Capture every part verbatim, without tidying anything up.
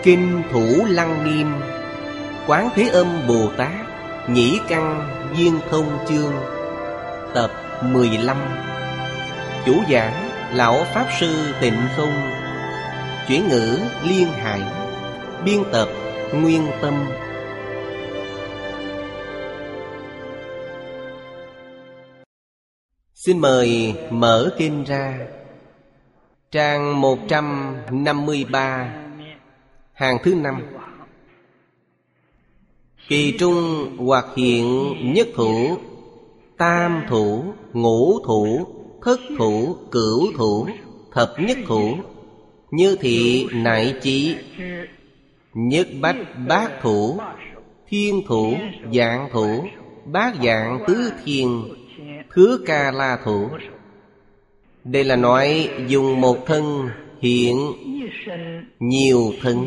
Kinh Thủ Lăng Nghiêm Quán Thế Âm Bồ Tát Nhĩ Căn Viên Thông Chương Tập mười lăm. Chủ giảng Lão Pháp Sư Tịnh Không. Chuyển ngữ Liên Hải. Biên tập Nguyên Tâm. Xin mời mở kinh ra. Trang một trăm năm mươi ba, hàng thứ năm. Kỳ trung hoặc hiện nhất thủ, tam thủ, ngũ thủ, thất thủ, cửu thủ, thập nhất thủ, như thị nại chí, nhất bách bát thủ, thiên thủ, dạng thủ, bát dạng tứ thiên, thứ ca la thủ. Đây là nói dùng một thân hiện nhiều thân.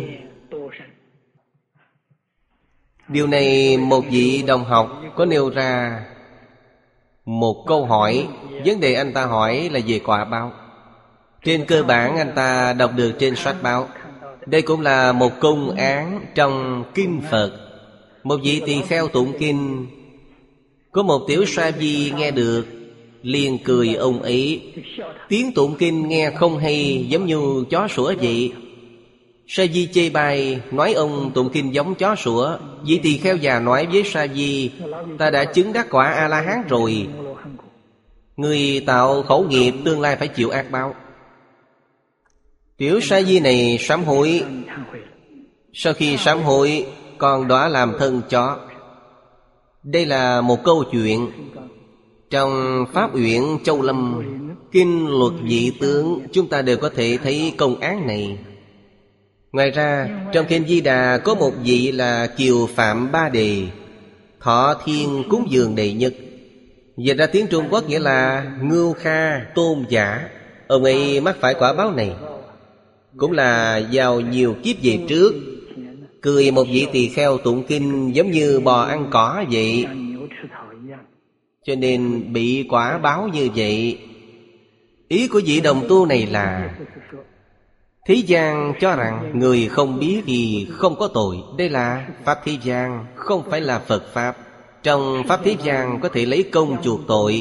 Điều này một vị đồng học có nêu ra một câu hỏi. Vấn đề anh ta hỏi là về quả báo. Trên cơ bản anh ta đọc được trên sách báo. Đây cũng là một công án trong kinh Phật. Một vị tỳ kheo tụng kinh, có một tiểu sa di nghe được, liền cười ông ấy. Tiếng tụng kinh nghe không hay, giống như chó sủa vậy. Sa di chê bai, nói ông tụng kinh giống chó sủa. Vị tỳ kheo già nói với sa di, ta đã chứng đắc quả A-la-hán rồi. Người tạo khẩu nghiệp tương lai phải chịu ác báo. Tiểu sa di này sám hối. Sau khi sám hối, còn đọa làm thân chó. Đây là một câu chuyện trong Pháp Uyển Châu Lâm, Kinh Luật Vị Tướng, chúng ta đều có thể thấy công án này. Ngoài ra, trong Kinh Di Đà có một vị là Kiều Phạm Ba Đề, thọ thiên cúng dường đệ nhất. Dịch ra tiếng Trung Quốc nghĩa là Ngưu Kha Tôn Giả. Ông ấy mắc phải quả báo này, cũng là vào nhiều kiếp về trước, cười một vị tỳ kheo tụng kinh giống như bò ăn cỏ vậy, cho nên bị quả báo như vậy. Ý của vị đồng tu này là thế gian cho rằng người không biết thì không có tội. Đây là Pháp thế gian, không phải là Phật Pháp. Trong Pháp thế gian có thể lấy công chuộc tội,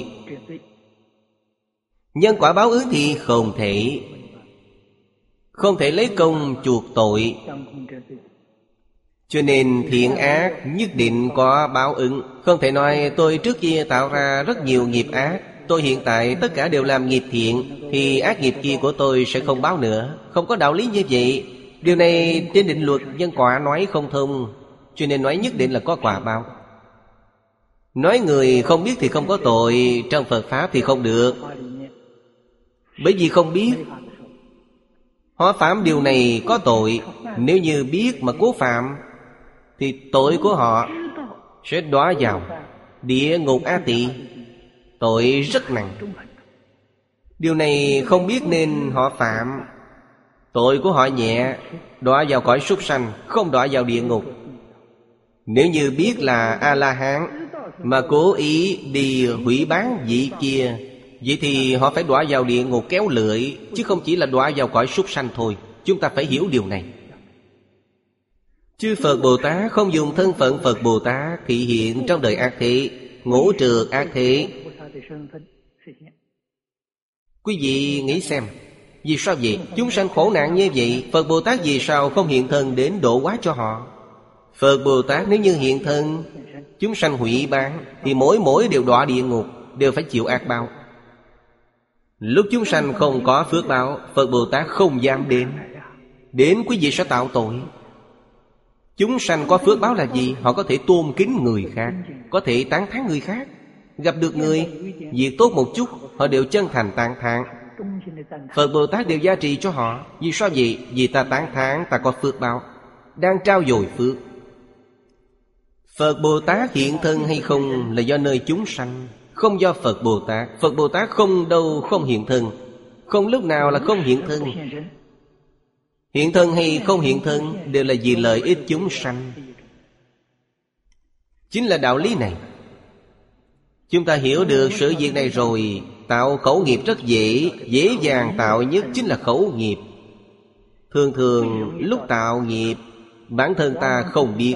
nhân quả báo ứng thì không thể. Không thể lấy công chuộc tội. Cho nên thiện ác nhất định có báo ứng. Không thể nói tôi trước kia tạo ra rất nhiều nghiệp ác, tôi hiện tại tất cả đều làm nghiệp thiện, thì ác nghiệp kia của tôi sẽ không báo nữa. Không có đạo lý như vậy. Điều này trên định luật nhân quả nói không thông. Cho nên nói nhất định là có quả báo. Nói người không biết thì không có tội, trong Phật Pháp thì không được. Bởi vì không biết, họ phạm điều này có tội. Nếu như biết mà cố phạm, thì tội của họ sẽ đọa vào địa ngục A Tỳ, tội rất nặng. Điều này không biết nên họ phạm, tội của họ nhẹ, đọa vào cõi súc sanh, không đọa vào địa ngục. Nếu như biết là A-la-hán mà cố ý đi hủy bán vị kia, vậy thì họ phải đọa vào địa ngục kéo lưỡi, chứ không chỉ là đọa vào cõi súc sanh thôi. Chúng ta phải hiểu điều này. Chư Phật Bồ Tát không dùng thân phận Phật Bồ Tát thị hiện trong đời ác thế, ngũ trược ác thế. Quý vị nghĩ xem, vì sao vậy? Chúng sanh khổ nạn như vậy, Phật Bồ Tát vì sao không hiện thân đến độ hóa cho họ? Phật Bồ Tát nếu như hiện thân, chúng sanh hủy bán, thì mỗi mỗi đều đọa địa ngục, đều phải chịu ác báo. Lúc chúng sanh không có phước báo, Phật Bồ Tát không dám đến. Đến quý vị sẽ tạo tội. Chúng sanh có phước báo là gì? Họ có thể tôn kính người khác, có thể tán thán người khác. Gặp được người việc tốt một chút, họ đều chân thành tán thán. Phật Bồ Tát đều gia trì cho họ. Vì sao vậy? Vì ta tán thán, ta có phước báo, đang trao dồi phước. Phật Bồ Tát hiện thân hay không là do nơi chúng sanh, không do Phật Bồ Tát. Phật Bồ Tát không đâu không hiện thân, không lúc nào là không hiện thân. Hiện thân hay không hiện thân đều là vì lợi ích chúng sanh. Chính là đạo lý này. Chúng ta hiểu được sự việc này rồi, tạo khẩu nghiệp rất dễ. Dễ dàng tạo nhất chính là khẩu nghiệp. Thường thường lúc tạo nghiệp, bản thân ta không biết.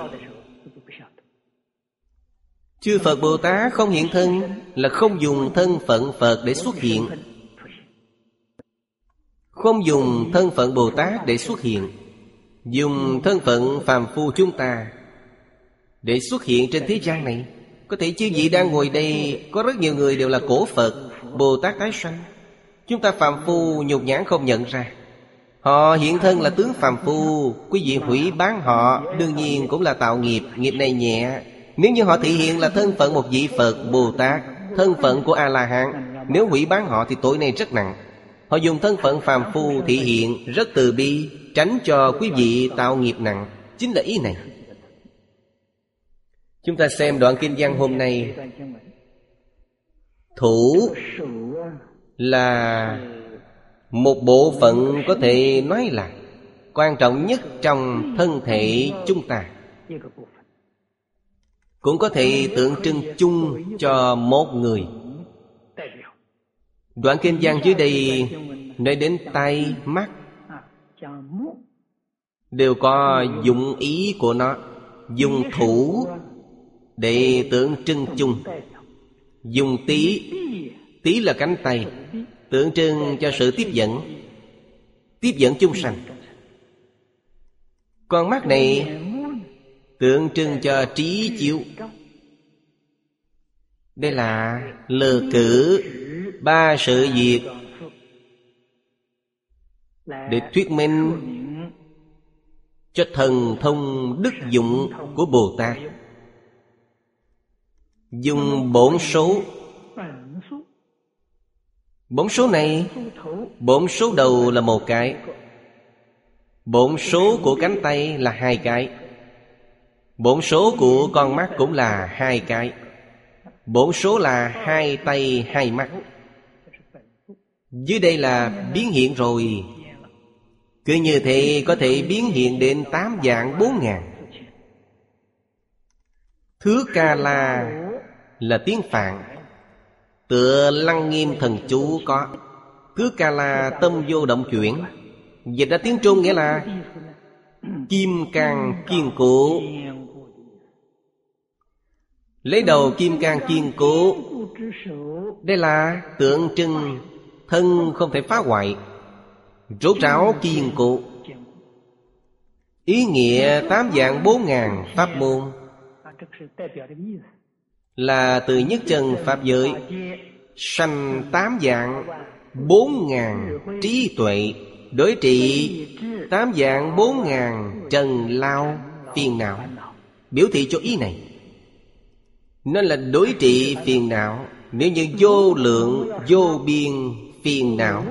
Chư Phật Bồ Tát không hiện thân là không dùng thân phận Phật để xuất hiện. Không dùng thân phận Bồ Tát để xuất hiện, dùng thân phận phàm phu chúng ta để xuất hiện trên thế gian này. Có thể chư vị đang ngồi đây, có rất nhiều người đều là cổ Phật, Bồ Tát tái sanh. Chúng ta phàm phu nhục nhãn không nhận ra. Họ hiện thân là tướng phàm phu, quý vị hủy bán họ, đương nhiên cũng là tạo nghiệp, nghiệp này nhẹ. Nếu như họ thể hiện là thân phận một vị Phật, Bồ Tát, thân phận của A-la-hán, nếu hủy bán họ thì tội này rất nặng. Họ dùng thân phận phàm phu thể hiện rất từ bi, tránh cho quý vị tạo nghiệp nặng. Chính là ý này. Chúng ta xem đoạn kinh văn hôm nay. Thủ là một bộ phận có thể nói là quan trọng nhất trong thân thể chúng ta, cũng có thể tượng trưng chung cho một người. Đoạn kinh văn dưới đây nói đến tay, mắt đều có dụng ý của nó. Dùng thủ để tượng trưng chung. Dùng tí, tí là cánh tay, tượng trưng cho sự tiếp dẫn, tiếp dẫn chúng sanh. Con mắt này tượng trưng cho trí chiếu. Đây là lơ cử ba sự việc để thuyết minh cho thần thông đức dụng của Bồ Tát. Dùng bổn số. Bổn số này, bổn số đầu là một cái, bổn số của cánh tay là hai cái, bổn số của con mắt cũng là hai cái. Bổn số là hai tay hai mắt. Dưới đây là biến hiện rồi. Cứ như thế có thể biến hiện đến tám vạn bốn ngàn. Thước ca la là tiếng Phạn, tựa Lăng Nghiêm thần chú có. Thước ca la tâm vô động chuyển, dịch ra tiếng Trung nghĩa là kim cang kiên cố. Lấy đầu kim cang kiên cố, đây là tượng trưng thân không thể phá hoại, rốt ráo kiên cố. Ý nghĩa tám vạn bốn ngàn pháp môn là từ nhất chân pháp giới sanh tám vạn bốn ngàn trí tuệ, đối trị tám vạn bốn ngàn trần lao phiền não. Biểu thị cho ý này. Nên là đối trị phiền não. Nếu như vô lượng vô biên phiền não,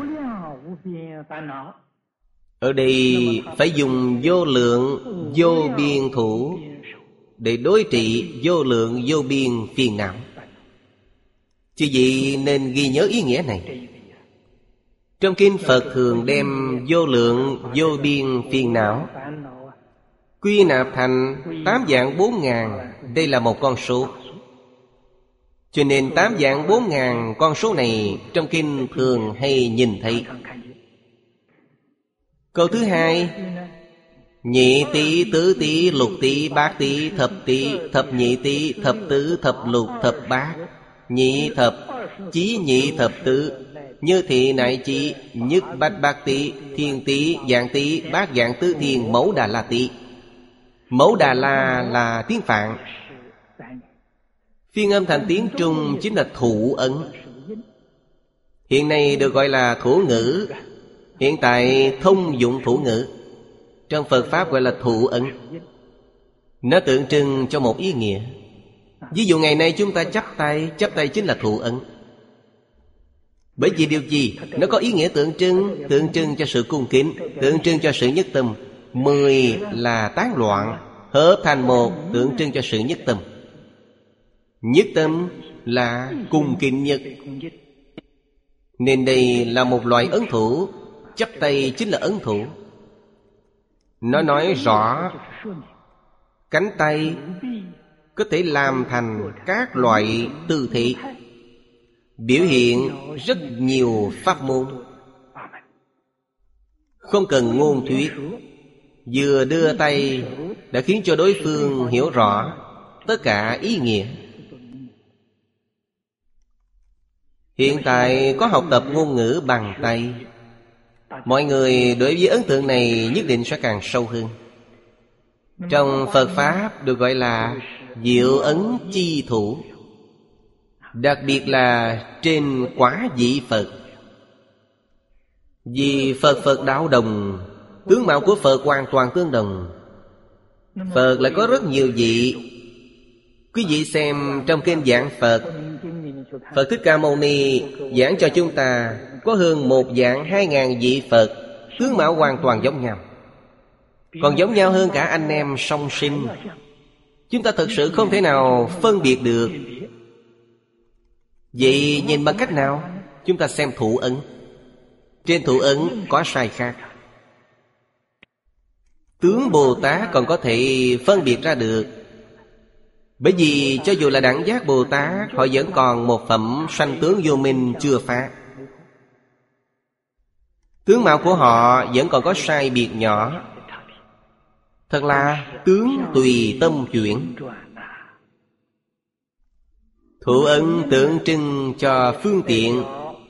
ở đây phải dùng vô lượng vô biên thủ để đối trị vô lượng vô biên phiền não. Chứ gì nên ghi nhớ ý nghĩa này. Trong kinh Phật thường đem vô lượng vô biên phiền não quy nạp thành tám vạn bốn ngàn. Đây là một con số. Cho nên tám vạn bốn ngàn con số này trong kinh thường hay nhìn thấy. Câu thứ hai: nhị tỷ, tứ tỷ, lục tỷ, bát tỷ, thập tỷ, thập nhị tỷ, thập tứ, thập lục, thập bát, nhị thập, chí nhị thập tứ, như thị nại chí, nhất bát bát tỷ, thiên tỷ, vạn tỷ, bát vạn tứ thiên, mẫu đà la tỷ. Mẫu đà la là tiếng Phạn, phiên âm thành tiếng Trung chính là thủ ấn. Hiện nay được gọi là thủ ngữ. Hiện tại thông dụng thủ ngữ, trong Phật Pháp gọi là thủ ấn. Nó tượng trưng cho một ý nghĩa. Ví dụ ngày nay chúng ta chắp tay, chắp tay chính là thủ ấn. Bởi vì điều gì? Nó có ý nghĩa tượng trưng, tượng trưng cho sự cung kính, tượng trưng cho sự nhất tâm. Mười là tán loạn, hợp thành một, tượng trưng cho sự nhất tâm. Nhất tâm là cung kính nhất. Nên đây là một loại ấn thủ. Chắp tay chính là ấn thủ. Nó nói rõ cánh tay có thể làm thành các loại tư thế, biểu hiện rất nhiều pháp môn. Không cần ngôn thuyết, vừa đưa tay đã khiến cho đối phương hiểu rõ tất cả ý nghĩa. Hiện tại có học tập ngôn ngữ bằng tay, mọi người đối với ấn tượng này nhất định sẽ càng sâu hơn. Trong Phật Pháp được gọi là diệu ấn chi thủ, đặc biệt là trên quả vị Phật. Vì Phật Phật đạo đồng, tướng mạo của Phật hoàn toàn tương đồng. Phật lại có rất nhiều vị. Quý vị xem trong kinh giảng Phật, Phật Thích Ca Mâu Ni giảng cho chúng ta có hơn một vạn hai ngàn vị Phật, tướng mạo hoàn toàn giống nhau, còn giống nhau hơn cả anh em song sinh. Chúng ta thực sự không thể nào phân biệt được. Vậy nhìn bằng cách nào? Chúng ta xem thủ ấn. Trên thủ ấn có sai khác. Tướng Bồ Tát còn có thể phân biệt ra được, bởi vì cho dù là đẳng giác Bồ Tát, họ vẫn còn một phẩm sanh tướng vô minh chưa phá. Tướng mạo của họ vẫn còn có sai biệt nhỏ. Thật là tướng tùy tâm chuyển. Thủ ấn tượng trưng cho phương tiện,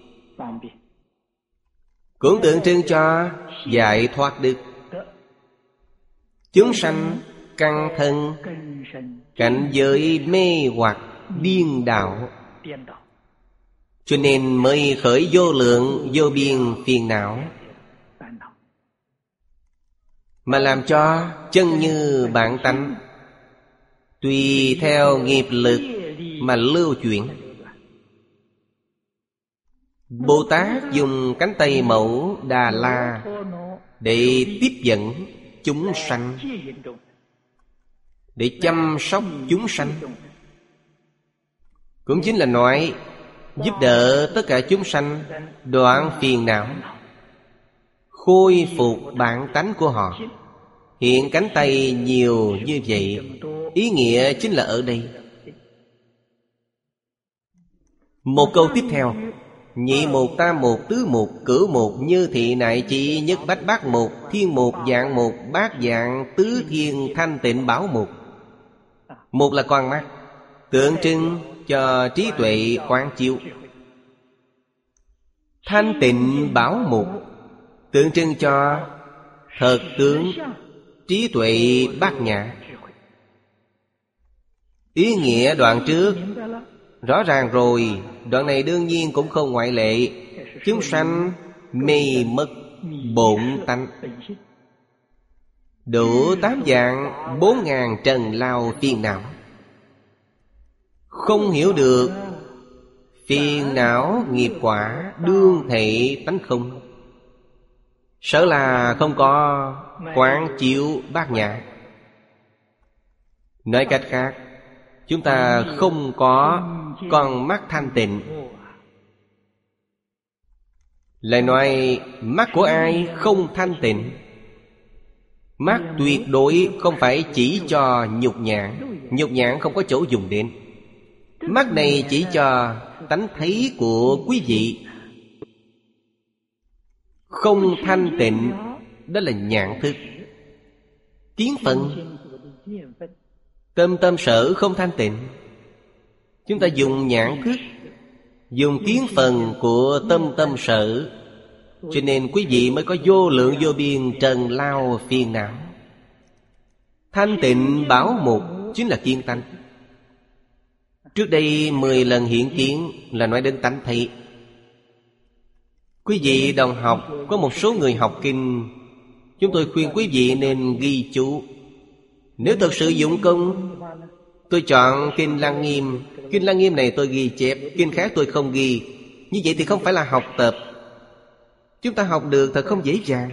cũng tượng trưng cho giải thoát đức. Chúng sanh căn thân cảnh giới mê hoặc điên đảo, cho nên mới khởi vô lượng vô biên phiền não, mà làm cho chân như bản tánh tùy theo nghiệp lực mà lưu chuyển. Bồ Tát dùng cánh tay mẫu Đà La để tiếp dẫn chúng sanh, để chăm sóc chúng sanh, cũng chính là nói giúp đỡ tất cả chúng sanh đoạn phiền não, khôi phục bản tánh của họ. Hiện cánh tay nhiều như vậy, ý nghĩa chính là ở đây. Một câu tiếp theo: nhị một, tam một, tứ một, cửu một, như thị nại chỉ, nhất bách bát một, thiên một, dạng một, bát dạng, tứ thiên, thanh tịnh bảo một. Một là con mắt, tượng trưng cho trí tuệ quán chiếu. Thanh tịnh bảo một, tượng trưng cho thật tướng trí tuệ bát nhã. Ý nghĩa đoạn trước rõ ràng rồi, đoạn này đương nhiên cũng không ngoại lệ. Chúng sanh mê mất bổn tánh, đủ tám dạng bốn ngàn trần lao phiền não. Không hiểu được phiền não nghiệp quả đương thể tánh không, sợ là không có quán chiếu bát nhã. Nói cách khác, chúng ta không có con mắt thanh tịnh. Lại nói mắt của ai không thanh tịnh? Mắt tuyệt đối không phải chỉ cho nhục nhãn. Nhục nhãn không có chỗ dùng đến. Mắt này chỉ cho tánh thấy của quý vị. Không thanh tịnh, đó là nhãn thức. Kiến phận, tâm tâm sở không thanh tịnh. Chúng ta dùng nhãn thức, dùng kiến phần của tâm tâm sở, cho nên quý vị mới có vô lượng vô biên trần lao phiền não. Thanh tịnh bảo mục chính là kiến tánh. Trước đây mười lần hiện kiến là nói đến tánh thấy. Quý vị đồng học, có một số người học kinh, chúng tôi khuyên quý vị nên ghi chú. Nếu thật sự dụng công, tôi chọn kinh Lăng Nghiêm. Kinh Lăng Nghiêm này tôi ghi chép, kinh khác tôi không ghi. Như vậy thì không phải là học tập. Chúng ta học được thật không dễ dàng.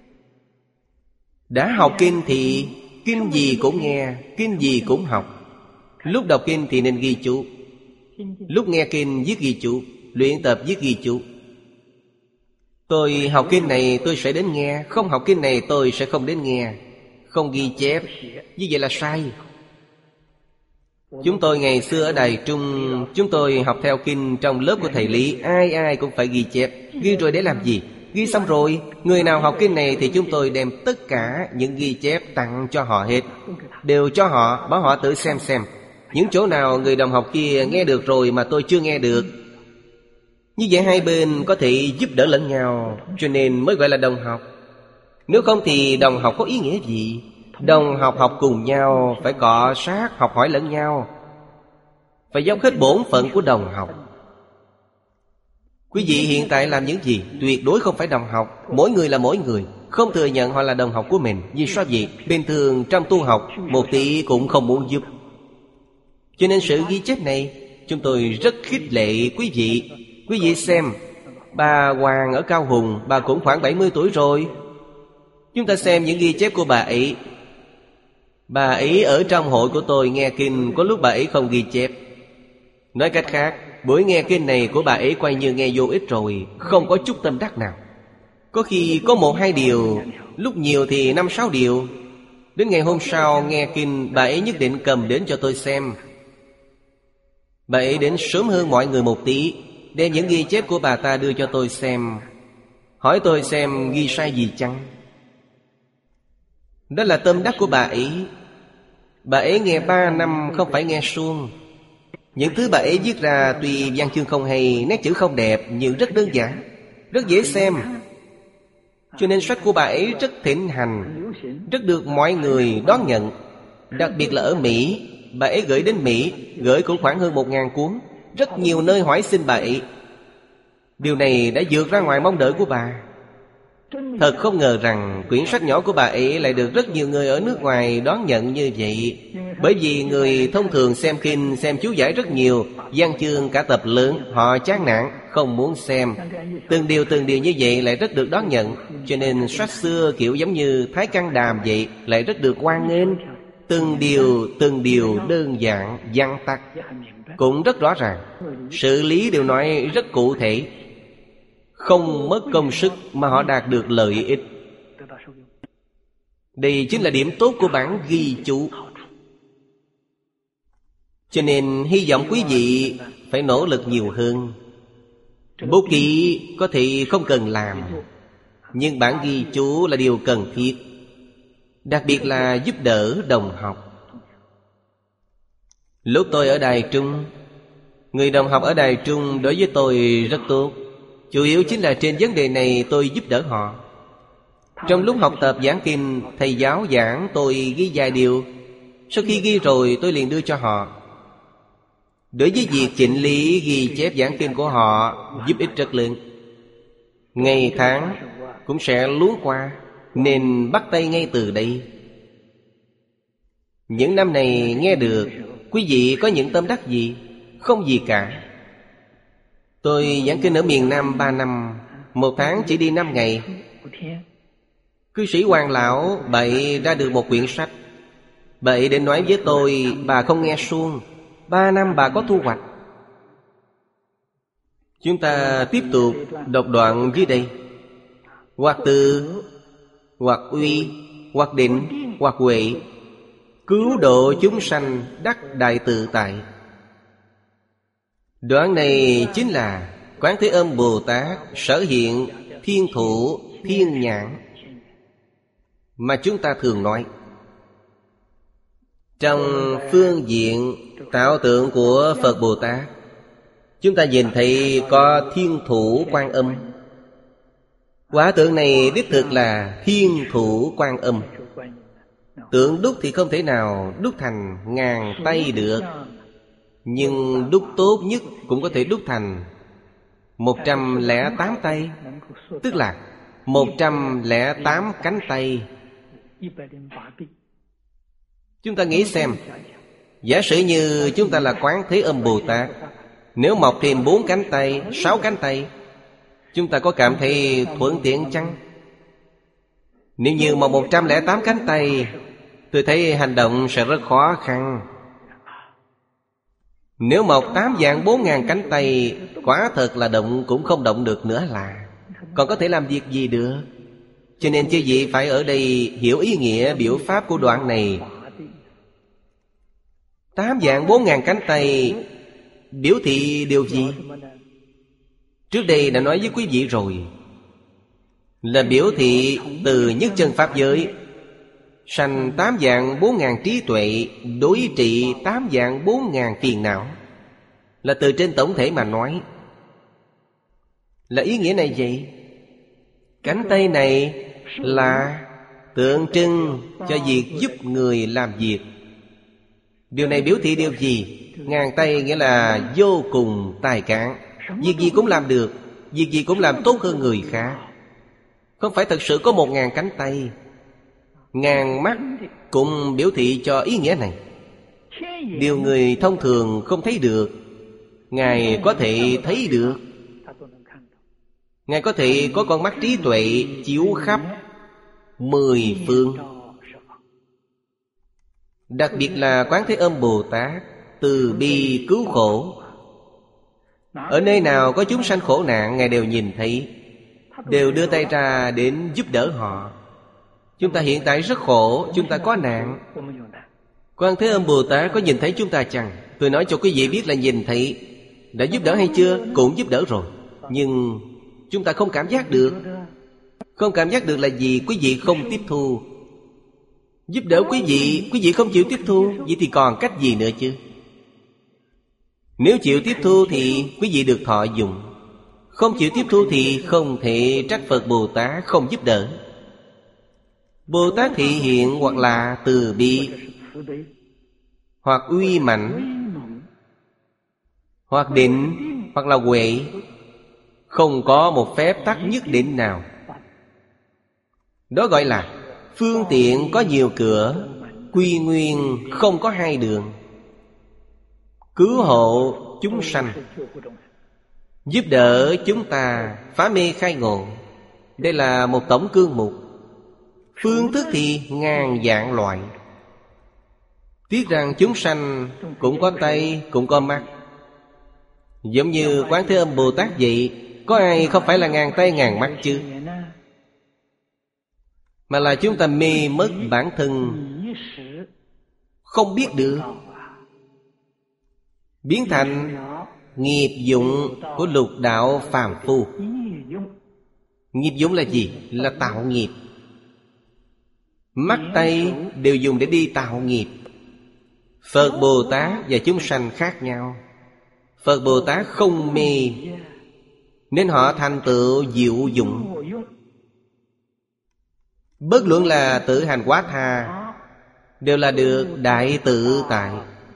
Đã học kinh thì kinh gì cũng nghe, kinh gì cũng học. Lúc đọc kinh thì nên ghi chú, lúc nghe kinh viết ghi chú, luyện tập viết ghi chú. Tôi học kinh này tôi sẽ đến nghe, không học kinh này tôi sẽ không đến nghe. Không ghi chép, như vậy là sai. Chúng tôi ngày xưa ở Đài Trung, chúng tôi học theo kinh trong lớp của thầy Lý, ai ai cũng phải ghi chép. Ghi rồi để làm gì? Ghi xong rồi, người nào học kinh này thì chúng tôi đem tất cả những ghi chép tặng cho họ hết. Đều cho họ, bảo họ tự xem xem. Những chỗ nào người đồng học kia nghe được rồi mà tôi chưa nghe được. Như vậy hai bên có thể giúp đỡ lẫn nhau, cho nên mới gọi là đồng học. Nếu không thì đồng học có ý nghĩa gì? Đồng học học cùng nhau, phải cọ sát, học hỏi lẫn nhau, phải dốc hết bổn phận của đồng học. Quý vị hiện tại làm những gì? Tuyệt đối không phải đồng học. Mỗi người là mỗi người, không thừa nhận họ là đồng học của mình. Vì sao vậy? Bình thường trong tu học, một tí cũng không muốn giúp. Cho nên sự ghi chép này, chúng tôi rất khích lệ quý vị. Quý vị xem, bà Hoàng ở Cao Hùng, bà cũng khoảng bảy mươi tuổi rồi. Chúng ta xem những ghi chép của bà ấy. Bà ấy ở trong hội của tôi nghe kinh, có lúc bà ấy không ghi chép. Nói cách khác, buổi nghe kinh này của bà ấy coi như nghe vô ích rồi, không có chút tâm đắc nào. Có khi có một hai điều, lúc nhiều thì năm sáu điều. Đến ngày hôm sau nghe kinh, bà ấy nhất định cầm đến cho tôi xem. Bà ấy đến sớm hơn mọi người một tí, đem những ghi chép của bà ta đưa cho tôi xem, hỏi tôi xem ghi sai gì chăng. Đó là tâm đắc của bà ấy. Bà ấy nghe ba năm không phải nghe suông. Những thứ bà ấy viết ra tuy văn chương không hay, nét chữ không đẹp, nhưng rất đơn giản, rất dễ xem. Cho nên sách của bà ấy rất thịnh hành, rất được mọi người đón nhận. Đặc biệt là ở Mỹ, bà ấy gửi đến Mỹ, gửi cũng khoảng hơn một ngàn cuốn. Rất nhiều nơi hỏi xin bà ấy. Điều này đã vượt ra ngoài mong đợi của bà. Thật không ngờ rằng quyển sách nhỏ của bà ấy lại được rất nhiều người ở nước ngoài đón nhận như vậy. Bởi vì người thông thường xem kinh, xem chú giải rất nhiều, văn chương cả tập lớn, họ chán nản, không muốn xem. Từng điều từng điều như vậy lại rất được đón nhận. Cho nên sách xưa kiểu giống như Thái Căn Đàm vậy, lại rất được hoan nghênh. Từng điều, từng điều đơn giản, văn tắc, cũng rất rõ ràng. Sự lý đều nói rất cụ thể, không mất công sức mà họ đạt được lợi ích. Đây chính là điểm tốt của bản ghi chú. Cho nên hy vọng quý vị phải nỗ lực nhiều hơn. Bút ký có thể không cần làm, nhưng bản ghi chú là điều cần thiết. Đặc biệt là giúp đỡ đồng học. Lúc tôi ở Đài Trung, người đồng học ở Đài Trung đối với tôi rất tốt. Chủ yếu chính là trên vấn đề này tôi giúp đỡ họ. Trong lúc học tập giảng kinh, thầy giáo giảng tôi ghi vài điều. Sau khi ghi rồi tôi liền đưa cho họ. Đối với việc chỉnh lý ghi chép giảng kinh của họ giúp ích rất lớn. Ngày tháng cũng sẽ luống qua, nên bắt tay ngay từ đây. Những năm này nghe được, quý vị có những tâm đắc gì? Không gì cả. Tôi giảng kinh ở miền Nam ba năm, một tháng chỉ đi năm ngày. Cư sĩ Hoàng Lão, bà ấy ra được một quyển sách. Bà ấy đến nói với tôi, bà không nghe suông, ba năm bà có thu hoạch. Chúng ta tiếp tục đọc đoạn dưới đây. Hoặc từ, hoặc uy, hoặc định, hoặc huệ, cứu độ chúng sanh đắc đại tự tại. Đoạn này chính là Quán Thế Âm Bồ Tát sở hiện thiên thủ thiên nhãn mà chúng ta thường nói. Trong phương diện tạo tượng của Phật Bồ Tát, chúng ta nhìn thấy có thiên thủ Quan Âm. Quả tượng này đích thực là thiên thủ Quan Âm. Tượng đúc thì không thể nào đúc thành ngàn tay được, nhưng đúc tốt nhất cũng có thể đúc thành một trăm lẻ tám tay, tức là một trăm lẻ tám cánh tay. Chúng ta nghĩ xem, giả sử như chúng ta là Quán Thế Âm Bồ Tát, nếu mọc thêm bốn cánh tay, sáu cánh tay, chúng ta có cảm thấy thuận tiện chăng? Nếu như mọc một trăm lẻ tám cánh tay, tôi thấy hành động sẽ rất khó khăn. Nếu mọc tám vạn bốn ngàn cánh tay, quả thật là động cũng không động được nữa là, còn có thể làm việc gì được? Cho nên chư vị phải ở đây hiểu ý nghĩa biểu pháp của đoạn này. Tám vạn bốn ngàn cánh tay biểu thị điều gì? Trước đây đã nói với quý vị rồi. là biểu thị từ nhất chân pháp giới sanh tám vạn bốn ngàn trí tuệ, đối trị tám vạn bốn ngàn phiền não. Là từ trên tổng thể mà nói. Là ý nghĩa này vậy. Cánh tay này là tượng trưng cho việc giúp người làm việc. Điều này biểu thị điều gì? Ngàn tay nghĩa là vô cùng tài cán, việc gì cũng làm được, việc gì cũng làm tốt hơn người khác. Không phải thật sự có một ngàn cánh tay. Ngàn mắt cũng biểu thị cho ý nghĩa này. Điều người thông thường không thấy được, Ngài có thể thấy được. Ngài có thể có con mắt trí tuệ chiếu khắp mười phương. Đặc biệt là Quán Thế Âm Bồ Tát từ bi cứu khổ. Ở nơi nào có chúng sanh khổ nạn, Ngài đều nhìn thấy, đều đưa tay ra đến giúp đỡ họ. Chúng ta hiện tại rất khổ, chúng ta có nạn. Quán Thế Âm Bồ Tát có nhìn thấy chúng ta chăng? Tôi nói cho quý vị biết là nhìn thấy. Đã giúp đỡ hay chưa? Cũng giúp đỡ rồi. Nhưng chúng ta không cảm giác được. Không cảm giác được là gì? Quý vị không tiếp thu. Giúp đỡ quý vị, quý vị không chịu tiếp thu, vậy thì còn cách gì nữa chứ? Nếu chịu tiếp thu thì quý vị được thọ dụng. Không chịu tiếp thu thì không thể trách Phật Bồ Tát không giúp đỡ. Bồ Tát thị hiện hoặc là từ bi, hoặc uy mạnh, hoặc định, hoặc là huệ. Không có một phép tắc nhất định nào. Đó gọi là phương tiện có nhiều cửa, quy nguyên không có hai đường. Cứu hộ chúng sanh, giúp đỡ chúng ta phá mê khai ngộ. Đây là một tổng cương mục. Phương thức thì ngàn vạn loại. Tiếc rằng chúng sanh cũng có tay, cũng có mắt. Giống như Quán Thế Âm Bồ Tát vậy. Có ai không phải là ngàn tay ngàn mắt chứ? Mà là chúng ta mê mất bản thân, không biết được, biến thành nghiệp dụng của lục đạo phàm phu. Nghiệp dụng là gì? Là tạo nghiệp. Mắt tay đều dùng để đi tạo nghiệp. Phật Bồ Tát và chúng sanh khác nhau. Phật Bồ Tát không mê, nên họ thành tựu diệu dụng. Bất luận là tự hành quá tha, đều là được đại tự tại.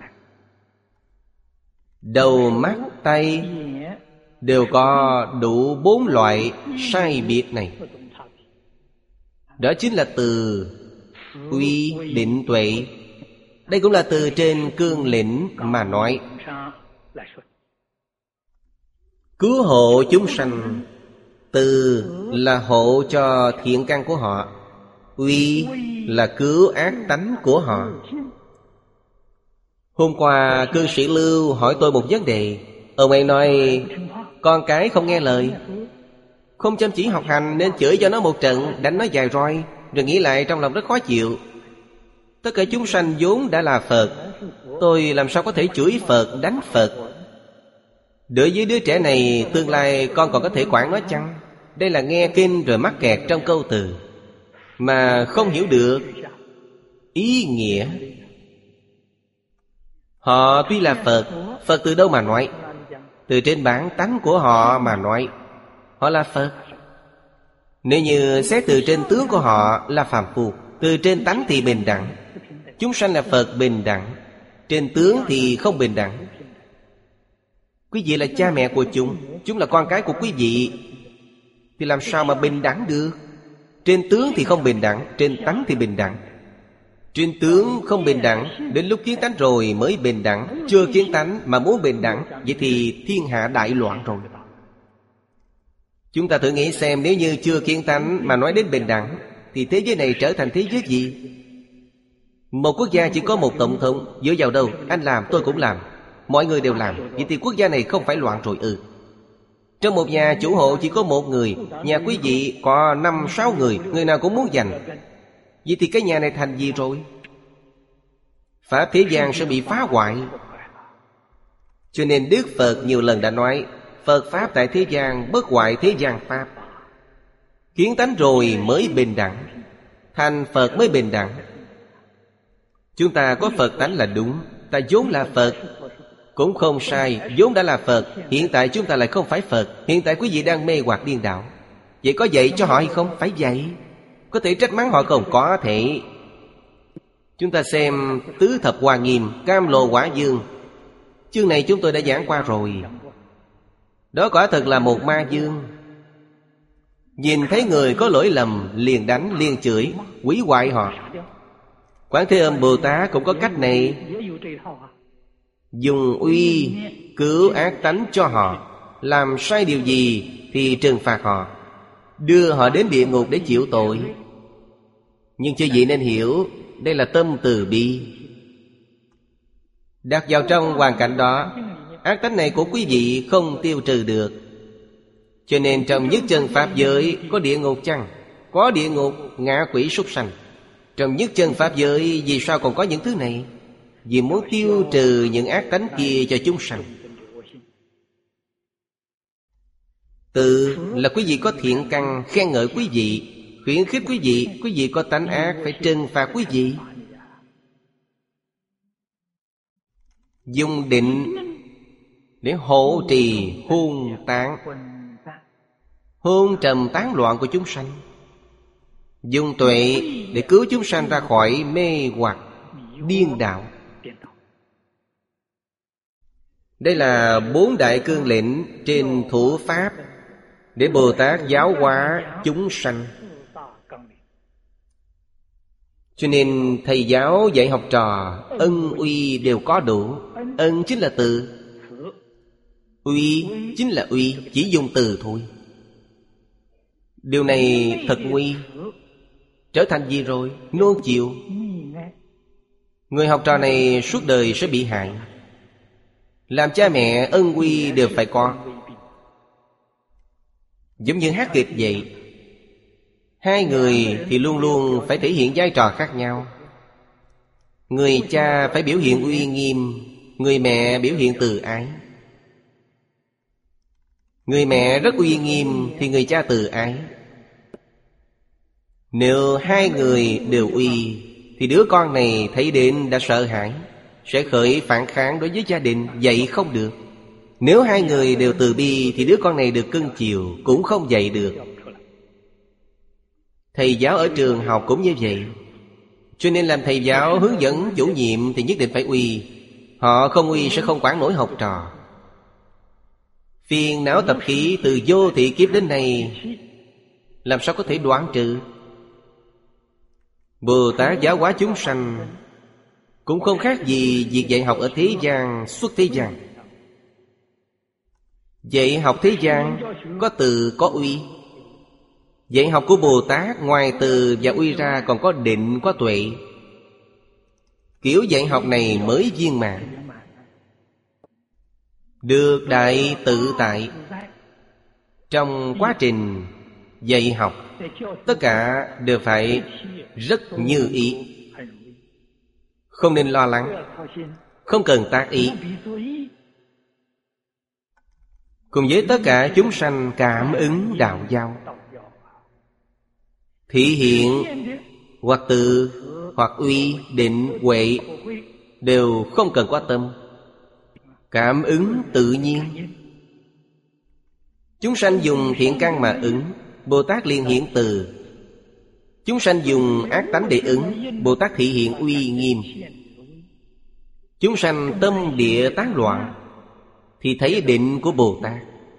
Đầu mắt tay đều có đủ bốn loại sai biệt này. Đó chính là từ uy định tuệ. Đây cũng là từ trên cương lĩnh mà nói. Cứu hộ chúng sanh. Từ là hộ cho thiện căn của họ. Uy là cứu ác tánh của họ. Hôm qua cư sĩ Lưu hỏi tôi một vấn đề. Ông ấy nói con cái không nghe lời, không chăm chỉ học hành, nên chửi cho nó một trận, đánh nó vài roi, rồi nghĩ lại trong lòng rất khó chịu. Tất cả chúng sanh vốn đã là Phật, tôi làm sao có thể chửi Phật, đánh Phật? Đối với đứa trẻ này, tương lai con còn có thể quản nó chăng? Đây là nghe kinh rồi mắc kẹt trong câu từ, mà không hiểu được ý nghĩa. Họ tuy là Phật, Phật từ đâu mà nói? Từ trên bản tánh của họ mà nói. Họ là Phật. Nếu như xét từ trên tướng của họ là phàm phu, từ trên tánh thì bình đẳng. Chúng sanh là Phật bình đẳng, trên tướng thì không bình đẳng. Quý vị là cha mẹ của chúng, chúng là con cái của quý vị, thì làm sao mà bình đẳng được? Trên tướng thì không bình đẳng, trên tánh thì bình đẳng. Trên tướng không bình đẳng, đến lúc kiến tánh rồi mới bình đẳng. Chưa kiến tánh mà muốn bình đẳng, vậy thì thiên hạ đại loạn rồi. Chúng ta thử nghĩ xem, nếu như chưa kiến tánh mà nói đến bình đẳng, thì thế giới này trở thành thế giới gì? Một quốc gia chỉ có một tổng thống, dựa vào đâu? Anh làm tôi cũng làm, mọi người đều làm, vậy thì quốc gia này không phải loạn rồi ư? Trong một nhà chủ hộ chỉ có một người, nhà quý vị có năm sáu người, người nào cũng muốn giành, vậy thì cái nhà này thành gì rồi? Pháp thế gian sẽ bị phá hoại. Cho nên Đức Phật nhiều lần đã nói, Phật Pháp tại thế gian bất hoại thế gian Pháp. Kiến tánh rồi mới bình đẳng. Thành Phật mới bình đẳng. Chúng ta có Phật tánh là đúng. Ta vốn là Phật cũng không sai, vốn đã là Phật. Hiện tại chúng ta lại không phải Phật. Hiện tại quý vị đang mê hoặc điên đảo. Vậy có dạy cho họ hay không? Phải dạy. Có thể trách mắng họ không? Có thể. Chúng ta xem Tứ Thập Hoa Nghiêm, Cam Lồ Quả Dương. Chương này chúng tôi đã giảng qua rồi. Đó quả thật là một ma dương. Nhìn thấy người có lỗi lầm, liền đánh, liền chửi, hủy hoại họ. Quán Thế Âm Bồ Tát cũng có cách này. Dùng uy cứu ác tánh cho họ. Làm sai điều gì thì trừng phạt họ, đưa họ đến địa ngục để chịu tội. Nhưng chư vị nên hiểu, đây là tâm từ bi. Đặt vào trong hoàn cảnh đó, ác tánh này của quý vị không tiêu trừ được. Cho nên trong nhất chân Pháp giới có địa ngục chăng? Có địa ngục, ngạ quỷ súc sanh. Trong nhất chân Pháp giới vì sao còn có những thứ này? Vì muốn tiêu trừ những ác tánh kia cho chúng sanh. Tự là quý vị có thiện căn, khen ngợi quý vị, khuyến khích quý vị. Quý vị có tánh ác, phải trừng phạt quý vị. Dùng định để hộ trì hôn tán, hôn trầm tán loạn của chúng sanh. Dùng tuệ để cứu chúng sanh ra khỏi mê hoặc điên đạo. Đây là bốn đại cương lĩnh trên thủ pháp để Bồ Tát giáo hóa chúng sanh. Cho nên thầy giáo dạy học trò ân uy đều có đủ. Ân chính là từ, uy chính là uy, chỉ dùng từ thôi. Điều này thật nguy. Trở thành gì rồi? Nuông chiều. Người học trò này suốt đời sẽ bị hại. Làm cha mẹ ân uy đều phải có. Giống như hát kịch vậy. Hai người thì luôn luôn phải thể hiện vai trò khác nhau. Người cha phải biểu hiện uy nghiêm, người mẹ biểu hiện từ ái. Người mẹ rất uy nghiêm thì người cha từ ái. Nếu hai người đều uy thì đứa con này thấy đến đã sợ hãi, sẽ khởi phản kháng đối với gia đình, dạy không được. Nếu hai người đều từ bi thì đứa con này được cưng chiều, cũng không dạy được. Thầy giáo ở trường học cũng như vậy. Cho nên làm thầy giáo hướng dẫn chủ nhiệm thì nhất định phải uy. Họ không uy sẽ không quản nổi học trò. Phiền não tập khí từ vô thị kiếp đến nay làm sao có thể đoạn trừ? Bồ Tát giáo hóa chúng sanh cũng không khác gì việc dạy học ở thế gian, xuất thế gian. Dạy học thế gian có từ có uy. Dạy học của Bồ Tát ngoài từ và uy ra còn có định, có tuệ. Kiểu dạy học này mới viên mãn, được đại tự tại. Trong quá trình dạy học, tất cả đều phải rất như ý. Không nên lo lắng, không cần tác ý. Cùng với tất cả chúng sanh cảm ứng đạo giao, thị hiện hoặc từ hoặc uy định huệ đều không cần quan tâm. Cảm ứng tự nhiên. Chúng sanh dùng thiện căn mà ứng, Bồ Tát liền hiện từ. Chúng sanh dùng ác tánh để ứng, Bồ Tát thị hiện uy nghiêm. Chúng sanh tâm địa tán loạn thì thấy định của Bồ Tát.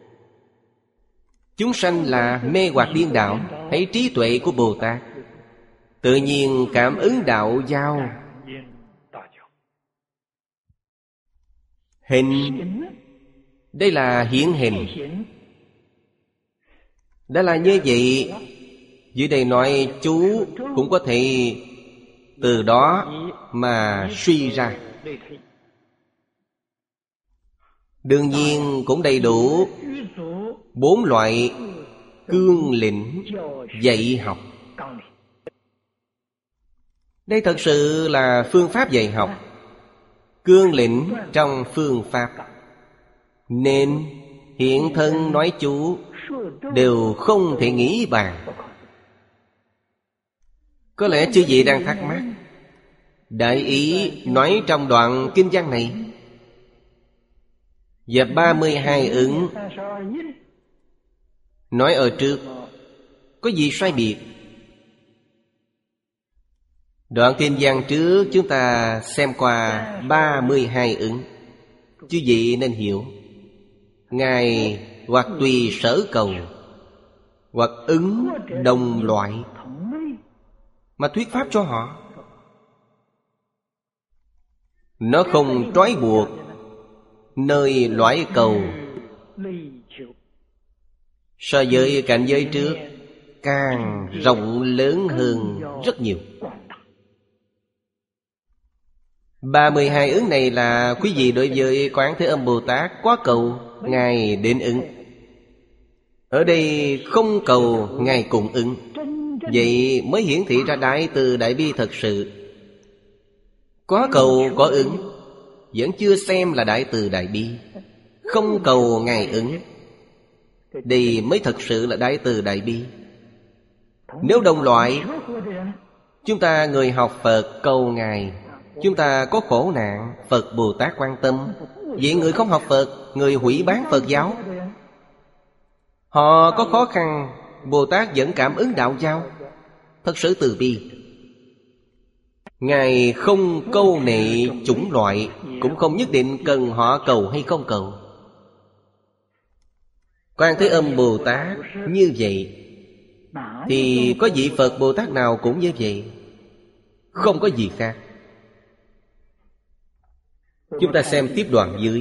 Chúng sanh là mê hoặc điên đạo, thấy trí tuệ của Bồ Tát. Tự nhiên cảm ứng đạo giao. Hình, đây là hiện hình. Đã là như vậy, dưới đây nói chú cũng có thể từ đó mà suy ra. Đương nhiên cũng đầy đủ bốn loại cương lĩnh dạy học. Đây thật sự là phương pháp dạy học. Cương lĩnh trong phương pháp, nên hiện thân nói chú đều không thể nghĩ bàn. Có lẽ chư vị đang thắc mắc, Đại ý nói trong đoạn kinh văn này và ba mươi hai ứng nói ở trước có gì sai biệt? Đoạn kinh văn trước chúng ta xem qua ba mươi hai ứng, chư vị nên hiểu. Ngài hoặc tùy sở cầu, hoặc ứng đồng loại mà thuyết pháp cho họ. Nó không trói buộc nơi loại cầu. So với cảnh giới trước càng rộng lớn hơn rất nhiều. Ba mươi hai ứng này là quý vị đối với Quán Thế Âm Bồ Tát có cầu, Ngài đến ứng. Ở đây không cầu, Ngài cũng ứng. Vậy mới hiển thị ra Đại Từ Đại Bi thật sự. Có cầu có ứng vẫn chưa xem là Đại Từ Đại Bi. Không cầu Ngài ứng, đây mới thật sự là Đại Từ Đại Bi. Nếu đồng loại, chúng ta người học Phật cầu Ngài, chúng ta có khổ nạn, Phật Bồ Tát quan tâm. Vậy người không học Phật, người hủy bán Phật giáo, họ có khó khăn, Bồ Tát vẫn cảm ứng đạo giao. Thật sự từ bi. Ngài không câu nệ chủng loại, cũng không nhất định cần họ cầu hay không cầu. Quan Thế Âm Bồ Tát như vậy, thì có vị Phật Bồ Tát nào cũng như vậy, không có gì khác. Chúng ta xem tiếp đoạn dưới.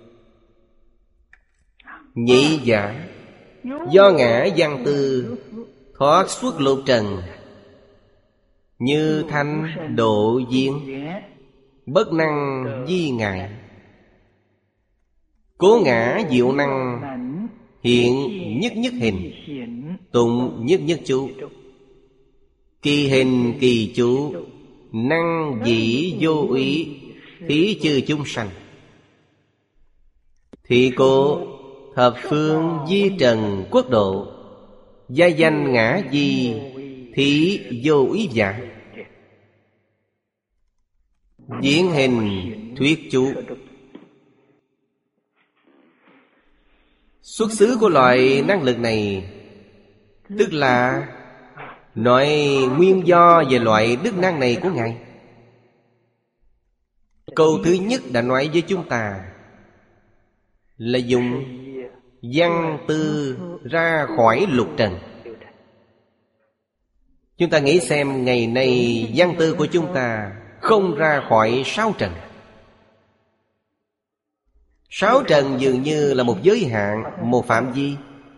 Nhị giả do ngã văn tư thoát xuất lục trần, như thanh độ viên bất năng di ngại. Cố ngã diệu năng hiện nhất nhất hình, tụng nhất nhất chú. Kỳ hình kỳ chú năng dĩ vô úy, thí chư chúng sanh. Thị cố thập phương di trần quốc độ, gia danh ngã di thí vô úy giả. Diễn hình thuyết chú. Xuất xứ của loại năng lực này, tức là nói nguyên do về loại đức năng này của Ngài. Câu thứ nhất đã nói với chúng ta là dùng văn tư ra khỏi lục trần. Chúng ta nghĩ xem, ngày nay văn tư của chúng ta không ra khỏi sáu trần. Sáu trần dường như là một giới hạn, một phạm vi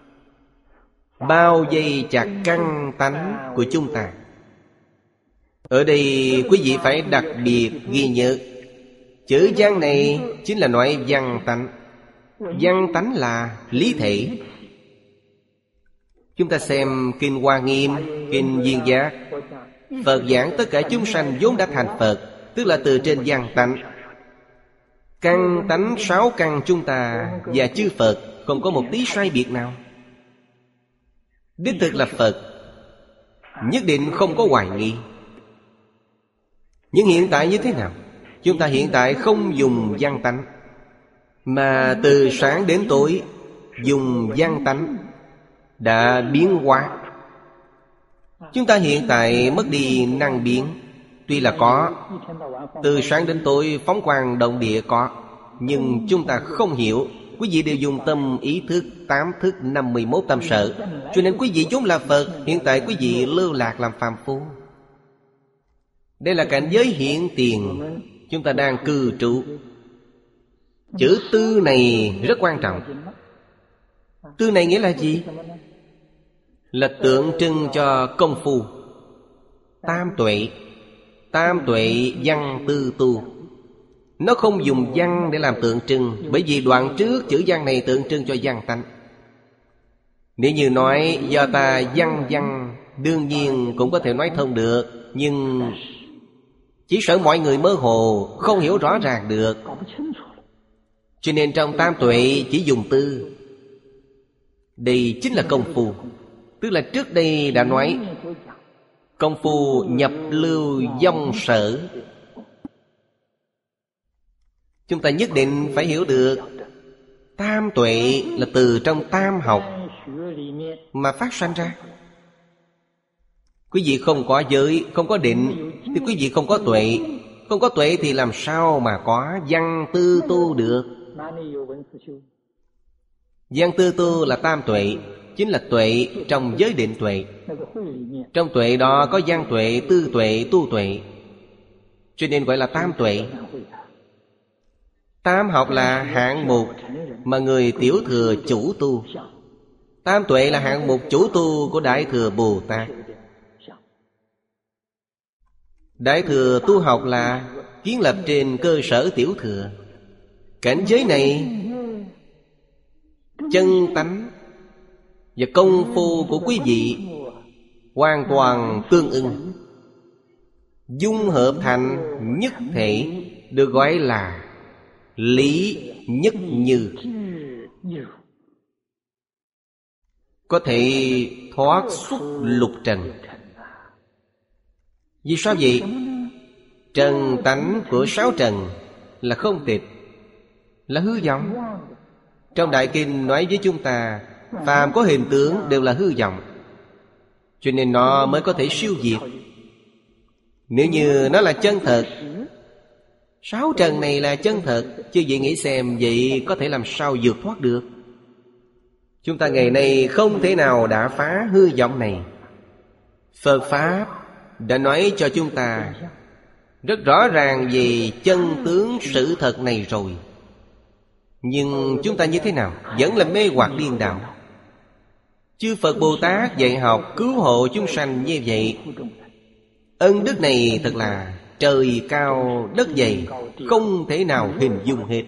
bao vây chặt căn tánh của chúng ta. Ở đây quý vị phải đặc biệt ghi nhớ, chữ văn này chính là nói văn tánh. Văn tánh là lý thể. Chúng ta xem Kinh Hoa Nghiêm, Kinh Viên Giác. Phật giảng tất cả chúng sanh vốn đã thành Phật, tức là từ trên văn tánh. Căn tánh sáu căn chúng ta và chư Phật không có một tí sai biệt nào. Đích thực là Phật, nhất định không có hoài nghi. Nhưng hiện tại như thế nào? Chúng ta hiện tại không dùng văn tánh, mà từ sáng đến tối dùng văn tánh đã biến hóa. Chúng ta hiện tại mất đi năng biến. Tuy là có, từ sáng đến tối phóng quang động địa có, nhưng chúng ta không hiểu. Quý vị đều dùng tâm ý thức tám thức năm mươi mốt tâm sở, cho nên quý vị vốn là Phật. Hiện tại quý vị lưu lạc làm phàm phu. Đây là cảnh giới hiện tiền chúng ta đang cư trú. Chữ tư này rất quan trọng. Tư này nghĩa là gì? Là tượng trưng cho công phu tam tuệ. Tam tuệ văn tư tu. Nó không dùng văn để làm tượng trưng, bởi vì đoạn trước chữ văn này tượng trưng cho văn tánh. Nếu như nói do ta văn văn, đương nhiên cũng có thể nói thông được, nhưng chỉ sợ mọi người mơ hồ, không hiểu rõ ràng được. Cho nên trong tam tuệ chỉ dùng tư. Đây chính là công phu. Tức là trước đây đã nói Công phu nhập lưu vong sở. Chúng ta nhất định phải hiểu được tam tuệ là từ trong tam học mà phát sanh ra. Quý vị không có giới, không có định thì quý vị không có tuệ. Không có tuệ thì làm sao mà có văn tư tu được. Văn tư tu là tam tuệ, chính là tuệ trong giới định tuệ. Trong tuệ đó có văn tuệ, tư tuệ, tu tuệ, cho nên gọi là tam tuệ. Tam học là hạng mục mà người tiểu thừa chủ tu. Tam tuệ là hạng mục chủ tu của Đại Thừa Bồ Tát. Đại Thừa tu học là kiến lập trên cơ sở tiểu thừa. Cảnh giới này chân tánh và công phu của quý vị hoàn toàn tương ưng, dung hợp thành nhất thể, được gọi là lý nhất như. Có thể thoát xuất lục trần. Vì sao vậy? Trần tánh của sáu trần là không tịch, là hư vọng. Trong Đại Kinh nói với chúng ta, phàm có hình tướng đều là hư vọng, cho nên nó mới có thể siêu diệt. Nếu như nó là chân thật, sáu trần này là chân thật, chứ vậy nghĩ xem, vậy có thể làm sao vượt thoát được? Chúng ta ngày nay không thể nào đã phá hư vọng này. Phật Pháp đã nói cho chúng ta rất rõ ràng về chân tướng sự thật này rồi. Nhưng chúng ta như thế nào? Vẫn là mê hoặc điên đảo. Chư Phật Bồ Tát dạy học cứu hộ chúng sanh như vậy, ân đức này thật là trời cao đất dày, không thể nào hình dung hết.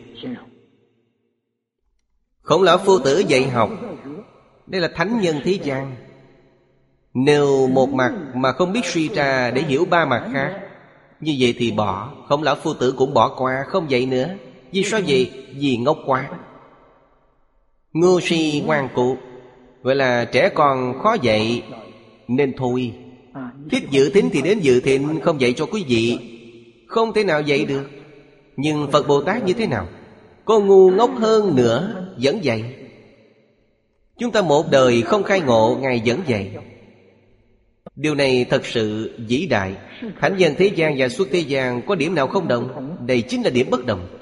Khổng Lão Phu Tử dạy học, đây là thánh nhân thế gian. Nếu một mặt mà không biết suy ra để hiểu ba mặt khác, như vậy thì bỏ. Khổng Lão Phu Tử cũng bỏ qua, không dạy nữa. Vì sao vậy? Vì ngốc quá, ngu si ngoan cụ, gọi là trẻ con khó dạy, nên thôi. Thích dự thính thì đến dự thính, không dạy cho quý vị, không thể nào dạy được. Nhưng Phật Bồ Tát như thế nào? Có ngu ngốc hơn nữa vẫn dạy. Chúng ta một đời không khai ngộ, Ngài vẫn dạy. Điều này thật sự vĩ đại. Thánh nhân thế gian và xuất thế gian có điểm nào không đồng? Đây chính là điểm bất đồng.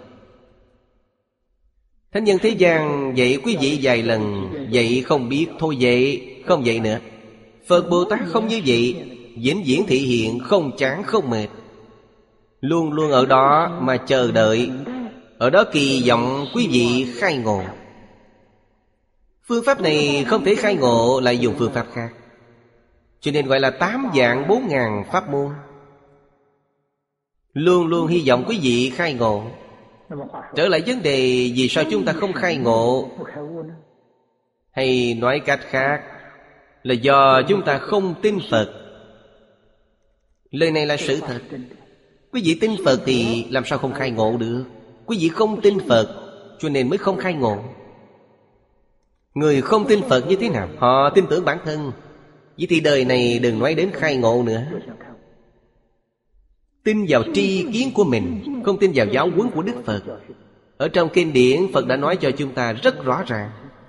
Thánh nhân thế gian dạy quý vị vài lần, dạy không biết, thôi dạy, không dạy nữa. Phật Bồ Tát không như vậy, vĩnh viễn thị hiện, không chán không mệt, luôn luôn ở đó mà chờ đợi, ở đó kỳ vọng quý vị khai ngộ. Phương pháp này không thể khai ngộ, lại dùng phương pháp khác, cho nên gọi là tám vạn bốn ngàn pháp môn. Luôn luôn hy vọng quý vị khai ngộ. Trở lại vấn đề, vì sao chúng ta không khai ngộ? Hay nói cách khác là do chúng ta không tin Phật. Lời này là sự thật. Quý vị tin Phật thì làm sao không khai ngộ được? Quý vị không tin Phật cho nên mới không khai ngộ. Người không tin Phật như thế nào? Họ tin tưởng bản thân. Vậy thì đời này đừng nói đến khai ngộ nữa. Tin vào tri kiến của mình, không tin vào giáo huấn của Đức Phật. Ở trong kinh điển, Phật đã nói cho chúng ta rất rõ ràng.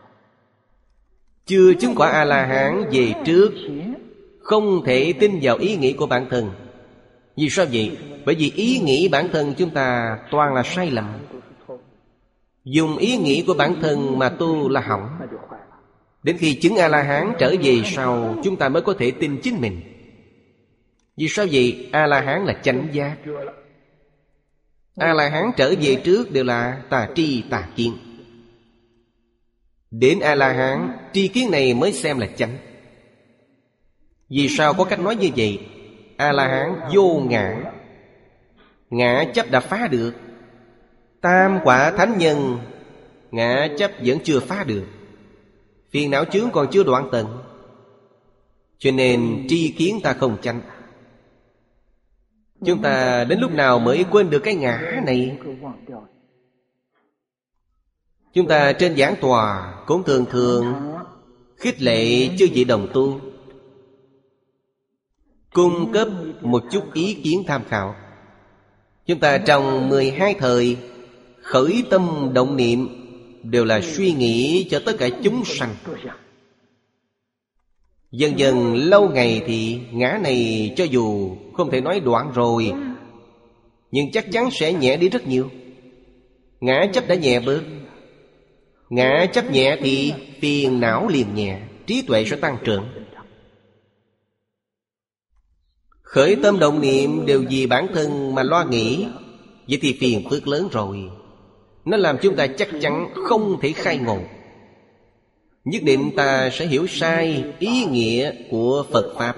Chưa chứng quả A-la-hán về trước, không thể tin vào ý nghĩ của bản thân. Vì sao vậy? Bởi vì ý nghĩ bản thân chúng ta toàn là sai lầm. Dùng ý nghĩ của bản thân mà tu là hỏng. Đến khi chứng A-la-hán trở về sau, chúng ta mới có thể tin chính mình. Vì sao vậy? A-la-hán là chánh giác. A-la-hán trở về trước đều là tà tri tà kiến. Đến A-la-hán, tri kiến này mới xem là chánh. Vì sao có cách nói như vậy? A-la-hán vô ngã, ngã chấp đã phá được. Tam quả thánh nhân, ngã chấp vẫn chưa phá được, phiền não chướng còn chưa đoạn tận, cho nên tri kiến ta không chánh. Chúng ta đến lúc nào mới quên được cái ngã này? Chúng ta trên giảng tòa cũng thường thường khích lệ chư vị đồng tu. cung cấp một chút ý kiến tham khảo. Chúng ta trong mười hai thời khởi tâm động niệm đều là suy nghĩ cho tất cả chúng sanh. Dần dần lâu ngày thì ngã này cho dù không thể nói đoạn rồi, nhưng chắc chắn sẽ nhẹ đi rất nhiều. Ngã chấp đã nhẹ bớt. Ngã chấp nhẹ thì phiền não liền nhẹ, trí tuệ sẽ tăng trưởng. Khởi tâm động niệm đều vì bản thân mà lo nghĩ, vậy thì phiền phức lớn rồi. Nó làm chúng ta chắc chắn không thể khai ngộ. Nhất định ta sẽ hiểu sai ý nghĩa của Phật Pháp.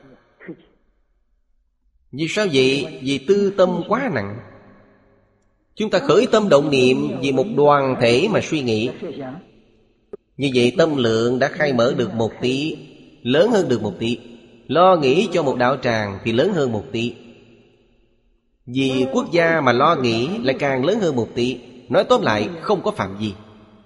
Vì sao vậy? Vì tư tâm quá nặng. Chúng ta khởi tâm động niệm vì một đoàn thể mà suy nghĩ. Như vậy tâm lượng đã khai mở được một tí, lớn hơn được một tí. Lo nghĩ cho một đạo tràng thì lớn hơn một tí. Vì quốc gia mà lo nghĩ lại càng lớn hơn một tí. Nói tóm lại không có phạm vi.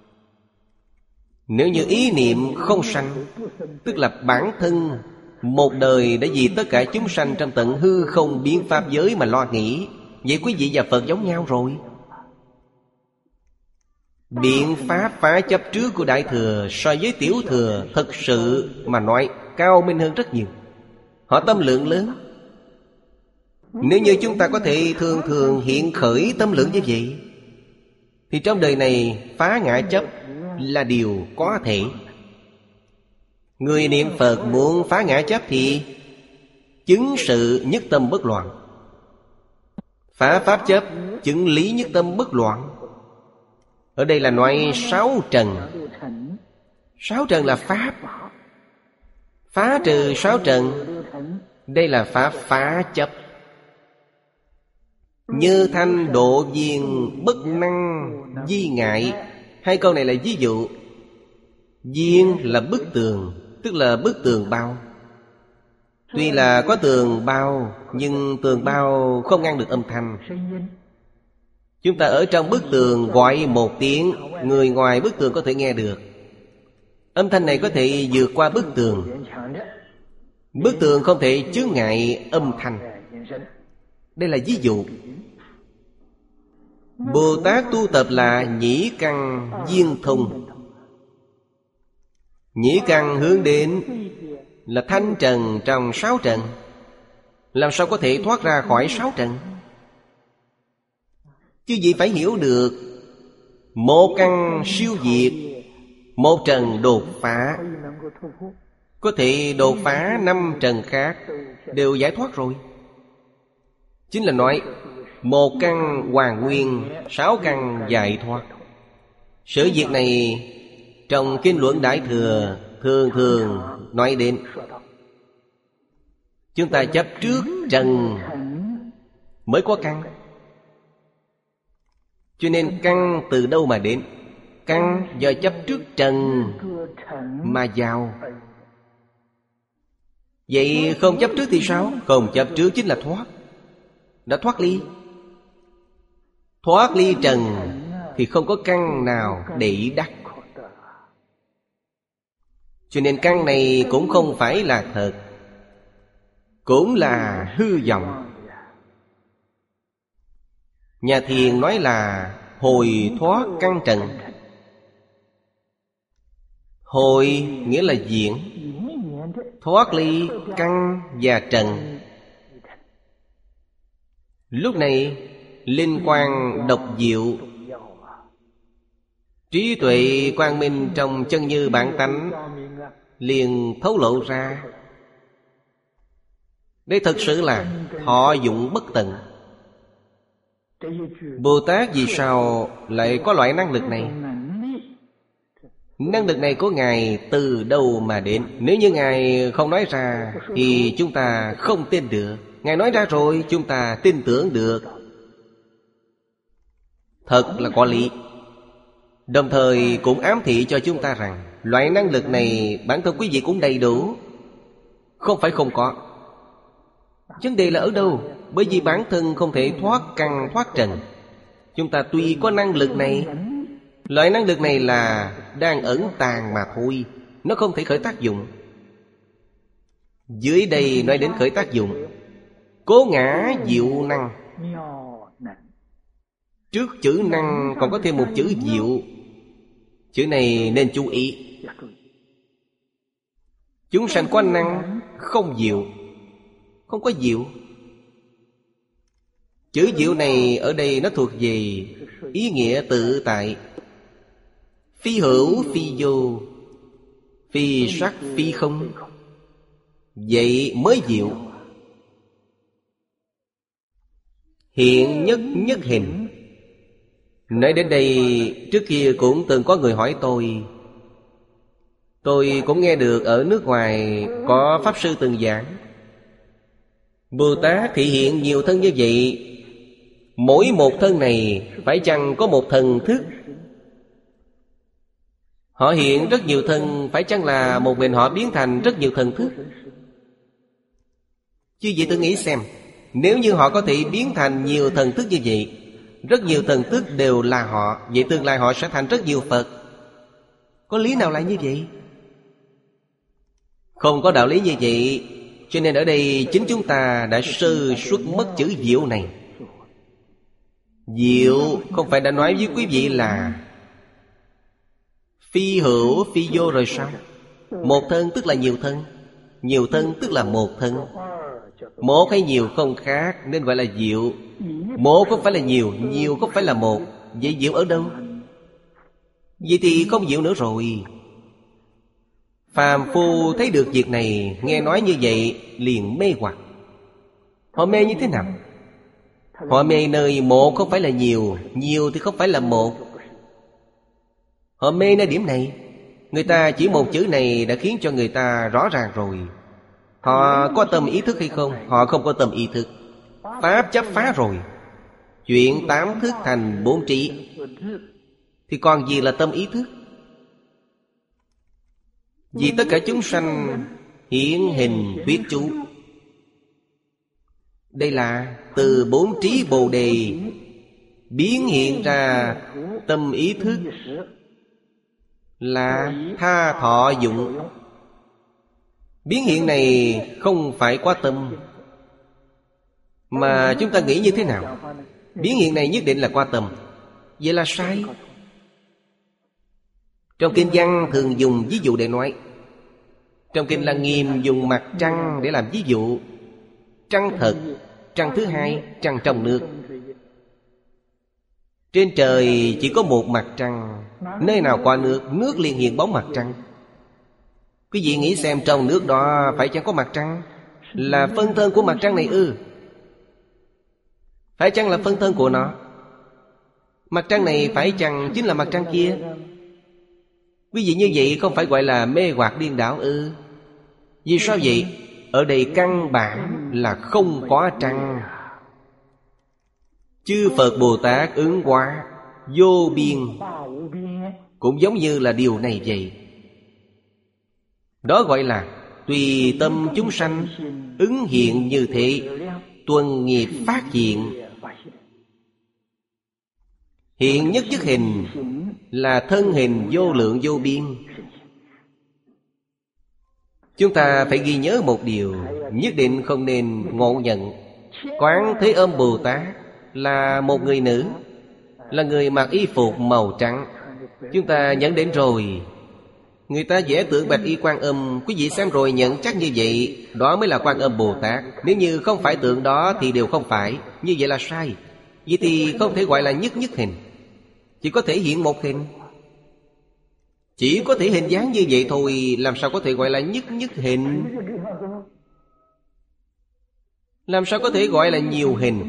Nếu như ý niệm không sanh, tức là bản thân một đời đã vì tất cả chúng sanh trong tận hư không biến pháp giới mà lo nghĩ, vậy quý vị và Phật giống nhau rồi. Biện pháp phá chấp trước của Đại Thừa so với Tiểu Thừa thật sự mà nói cao minh hơn rất nhiều. Họ tâm lượng lớn. Nếu như chúng ta có thể thường thường hiện khởi tâm lượng như vậy, thì trong đời này phá ngã chấp là điều có thể. Người niệm Phật muốn phá ngã chấp thì chứng sự nhất tâm bất loạn. Phá pháp chấp chứng lý nhất tâm bất loạn. Ở đây là nói sáu trần. Sáu trần là pháp. Phá trừ sáu trần, đây là pháp phá chấp. Như thanh độ viên bất năng di ngại. Hai câu này là ví dụ. Viên là bức tường, tức là bức tường bao. Tuy là có tường bao, nhưng tường bao không ngăn được âm thanh. Chúng ta ở trong bức tường gọi một tiếng, người ngoài bức tường có thể nghe được. Âm thanh này có thể vượt qua bức tường. Bức tường không thể chướng ngại âm thanh. Đây là ví dụ. Bồ Tát tu tập là nhĩ căn viên thông. Nhĩ căn hướng đến là thanh trần trong sáu trần. Làm sao có thể thoát ra khỏi sáu trần? Chứ gì phải hiểu được một căn siêu diệt, một trần đột phá. Có thể đột phá năm trần khác đều giải thoát rồi. Chính là nói một căn hoàn nguyên, sáu căn giải thoát. Sự việc này trong kinh luận Đại Thừa thường thường nói đến. Chúng ta chấp trước trần mới có căn. Cho nên căn từ đâu mà đến? Căn do chấp trước trần mà vào. Vậy không chấp trước thì sao? Không chấp trước chính là thoát. Đã thoát ly. Thoát ly trần thì không có căn nào để đắc. Cho nên căn này cũng không phải là thật, cũng là hư vọng. Nhà thiền nói là hồi thoát căn trần. Hồi nghĩa là diễn, thoát ly căn và trần. Lúc này linh quang độc diệu, trí tuệ quang minh trong chân như bản tánh liền thấu lộ ra. Đây thật sự là thọ dụng bất tận. Bồ Tát vì sao lại có loại năng lực này? Năng lực này của Ngài từ đâu mà đến? Nếu như Ngài không nói ra thì chúng ta không tin được. Ngài nói ra rồi chúng ta tin tưởng được. Thật là có lý. Đồng thời cũng ám thị cho chúng ta rằng loại năng lực này bản thân quý vị cũng đầy đủ, không phải không có. Vấn đề là ở đâu? Bởi vì bản thân không thể thoát căn thoát trần. Chúng ta tuy có năng lực này, loại năng lực này là đang ẩn tàng mà thôi, nó không thể khởi tác dụng. Dưới đây nói đến khởi tác dụng. Cố ngã diệu năng. Trước chữ năng còn có thêm một chữ diệu. Chữ này nên chú ý. Chúng sanh có năng không diệu. Không có diệu. Chữ diệu này ở đây nó thuộc về ý nghĩa tự tại. Phi hữu phi vô, phi sắc phi không. Vậy mới diệu. Hiện nhất nhất hình. Nói đến đây, trước kia cũng từng có người hỏi tôi. Tôi cũng nghe được ở nước ngoài có Pháp Sư từng giảng. Bồ Tát thị hiện nhiều thân như vậy, mỗi một thân này phải chăng có một thần thức? Họ hiện rất nhiều thân, phải chăng là một mình họ biến thành rất nhiều thần thức? Chứ vậy tôi nghĩ xem, nếu như họ có thể biến thành nhiều thần thức như vậy, rất nhiều thần thức đều là họ, vậy tương lai họ sẽ thành rất nhiều Phật. Có lý nào lại như vậy? Không có đạo lý như vậy. Cho nên ở đây chính chúng ta đã sơ suất mất chữ diệu này. Diệu không phải đã nói với quý vị là phi hữu phi vô rồi sao? Một thân tức là nhiều thân, nhiều thân tức là một thân. Một hay nhiều không khác nên gọi là diệu. Một không phải là nhiều, nhiều không phải là một. Vậy diệu ở đâu? Vậy thì không diệu nữa rồi. Phàm phu thấy được việc này, nghe nói như vậy liền mê hoặc. Họ mê như thế nào? Họ mê nơi một không phải là nhiều, nhiều thì không phải là một. Họ mê nơi điểm này. Người ta chỉ một chữ này đã khiến cho người ta rõ ràng rồi. Họ có tâm ý thức hay không? Họ không có tâm ý thức. Pháp chấp phá rồi. Chuyện tám thức thành bốn trí, thì còn gì là tâm ý thức? Vì tất cả chúng sanh hiển hình thuyết chú. Đây là từ bốn trí Bồ Đề biến hiện ra tâm ý thức, là tha thọ dụng. Biến hiện này không phải quá tâm. Mà chúng ta nghĩ như thế nào? Biến hiện này nhất định là qua tâm. Vậy là sai. Trong kinh văn thường dùng ví dụ để nói. Trong kinh Lăng Nghiêm dùng mặt trăng để làm ví dụ. Trăng thật, trăng thứ hai, trăng trong nước. Trên trời chỉ có một mặt trăng, nơi nào qua nước, nước liền hiện bóng mặt trăng. Quý vị nghĩ xem, trong nước đó phải chăng có mặt trăng? Là phân thân của mặt trăng này ư? Phải chăng là phân thân của nó? Mặt trăng này phải chăng chính là mặt trăng kia? Quý vị như vậy không phải gọi là mê hoặc điên đảo ư? Vì sao vậy? Ở đây căn bản là không có trăng. Chư Phật Bồ Tát ứng hóa vô biên, cũng giống như là điều này vậy. Đó gọi là tùy tâm chúng sanh ứng hiện như thế, tuần nghiệp phát hiện. Hiện nhất nhất hình là thân hình vô lượng vô biên. Chúng ta phải ghi nhớ một điều, nhất định không nên ngộ nhận. Quán Thế Âm Bồ Tát là một người nữ, là người mặc y phục màu trắng. Chúng ta nhận đến rồi. Người ta vẽ tượng Bạch Y Quan Âm, quý vị xem rồi nhận chắc như vậy, đó mới là Quan Âm Bồ Tát. Nếu như không phải tượng đó thì đều không phải. Như vậy là sai. Vậy thì không thể gọi là nhất nhất hình. Chỉ có thể hiện một hình. Chỉ có thể hình dáng như vậy thôi, làm sao có thể gọi là nhất nhất hình? Làm sao có thể gọi là nhiều hình?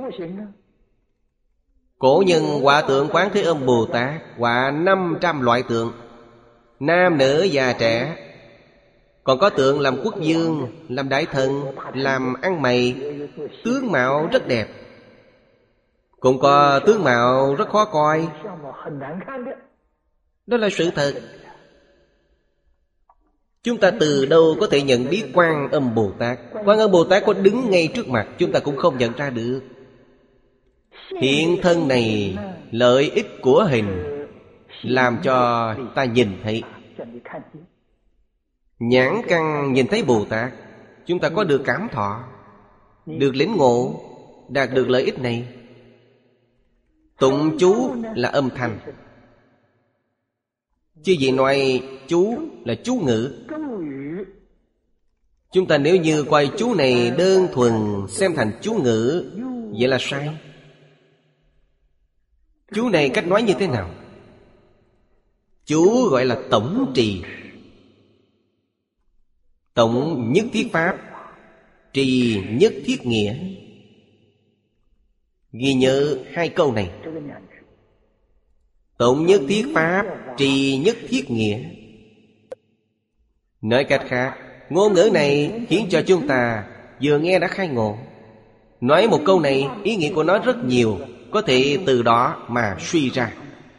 Cổ nhân họa tượng Quán Thế Âm Bồ Tát họa năm trăm loại tượng, nam nữ già trẻ. Còn có tượng làm quốc vương, làm đại thần, làm ăn mày, tướng mạo rất đẹp. Cũng có tướng mạo rất khó coi. Đó là sự thật. Chúng ta từ đâu có thể nhận biết Quan Âm Bồ Tát? Quan Âm Bồ Tát có đứng ngay trước mặt, chúng ta cũng không nhận ra được. Hiện thân này, lợi ích của hình làm cho ta nhìn thấy. Nhãn căn nhìn thấy Bồ Tát, chúng ta có được cảm thọ, được lĩnh ngộ, đạt được lợi ích này. Tụng chú là âm thanh. Chứ gì nói chú là chú ngữ. Chúng ta nếu như coi chú này đơn thuần xem thành chú ngữ, vậy là sai. Chú này cách nói như thế nào? Chú gọi là tổng trì. Tổng nhất thiết pháp, trì nhất thiết nghĩa. Ghi nhớ hai câu này. Tổng nhất thiết pháp, trì nhất thiết nghĩa. Nói cách khác, ngôn ngữ này khiến cho chúng ta vừa nghe đã khai ngộ. Nói một câu này, ý nghĩa của nó rất nhiều, có thể từ đó mà suy ra.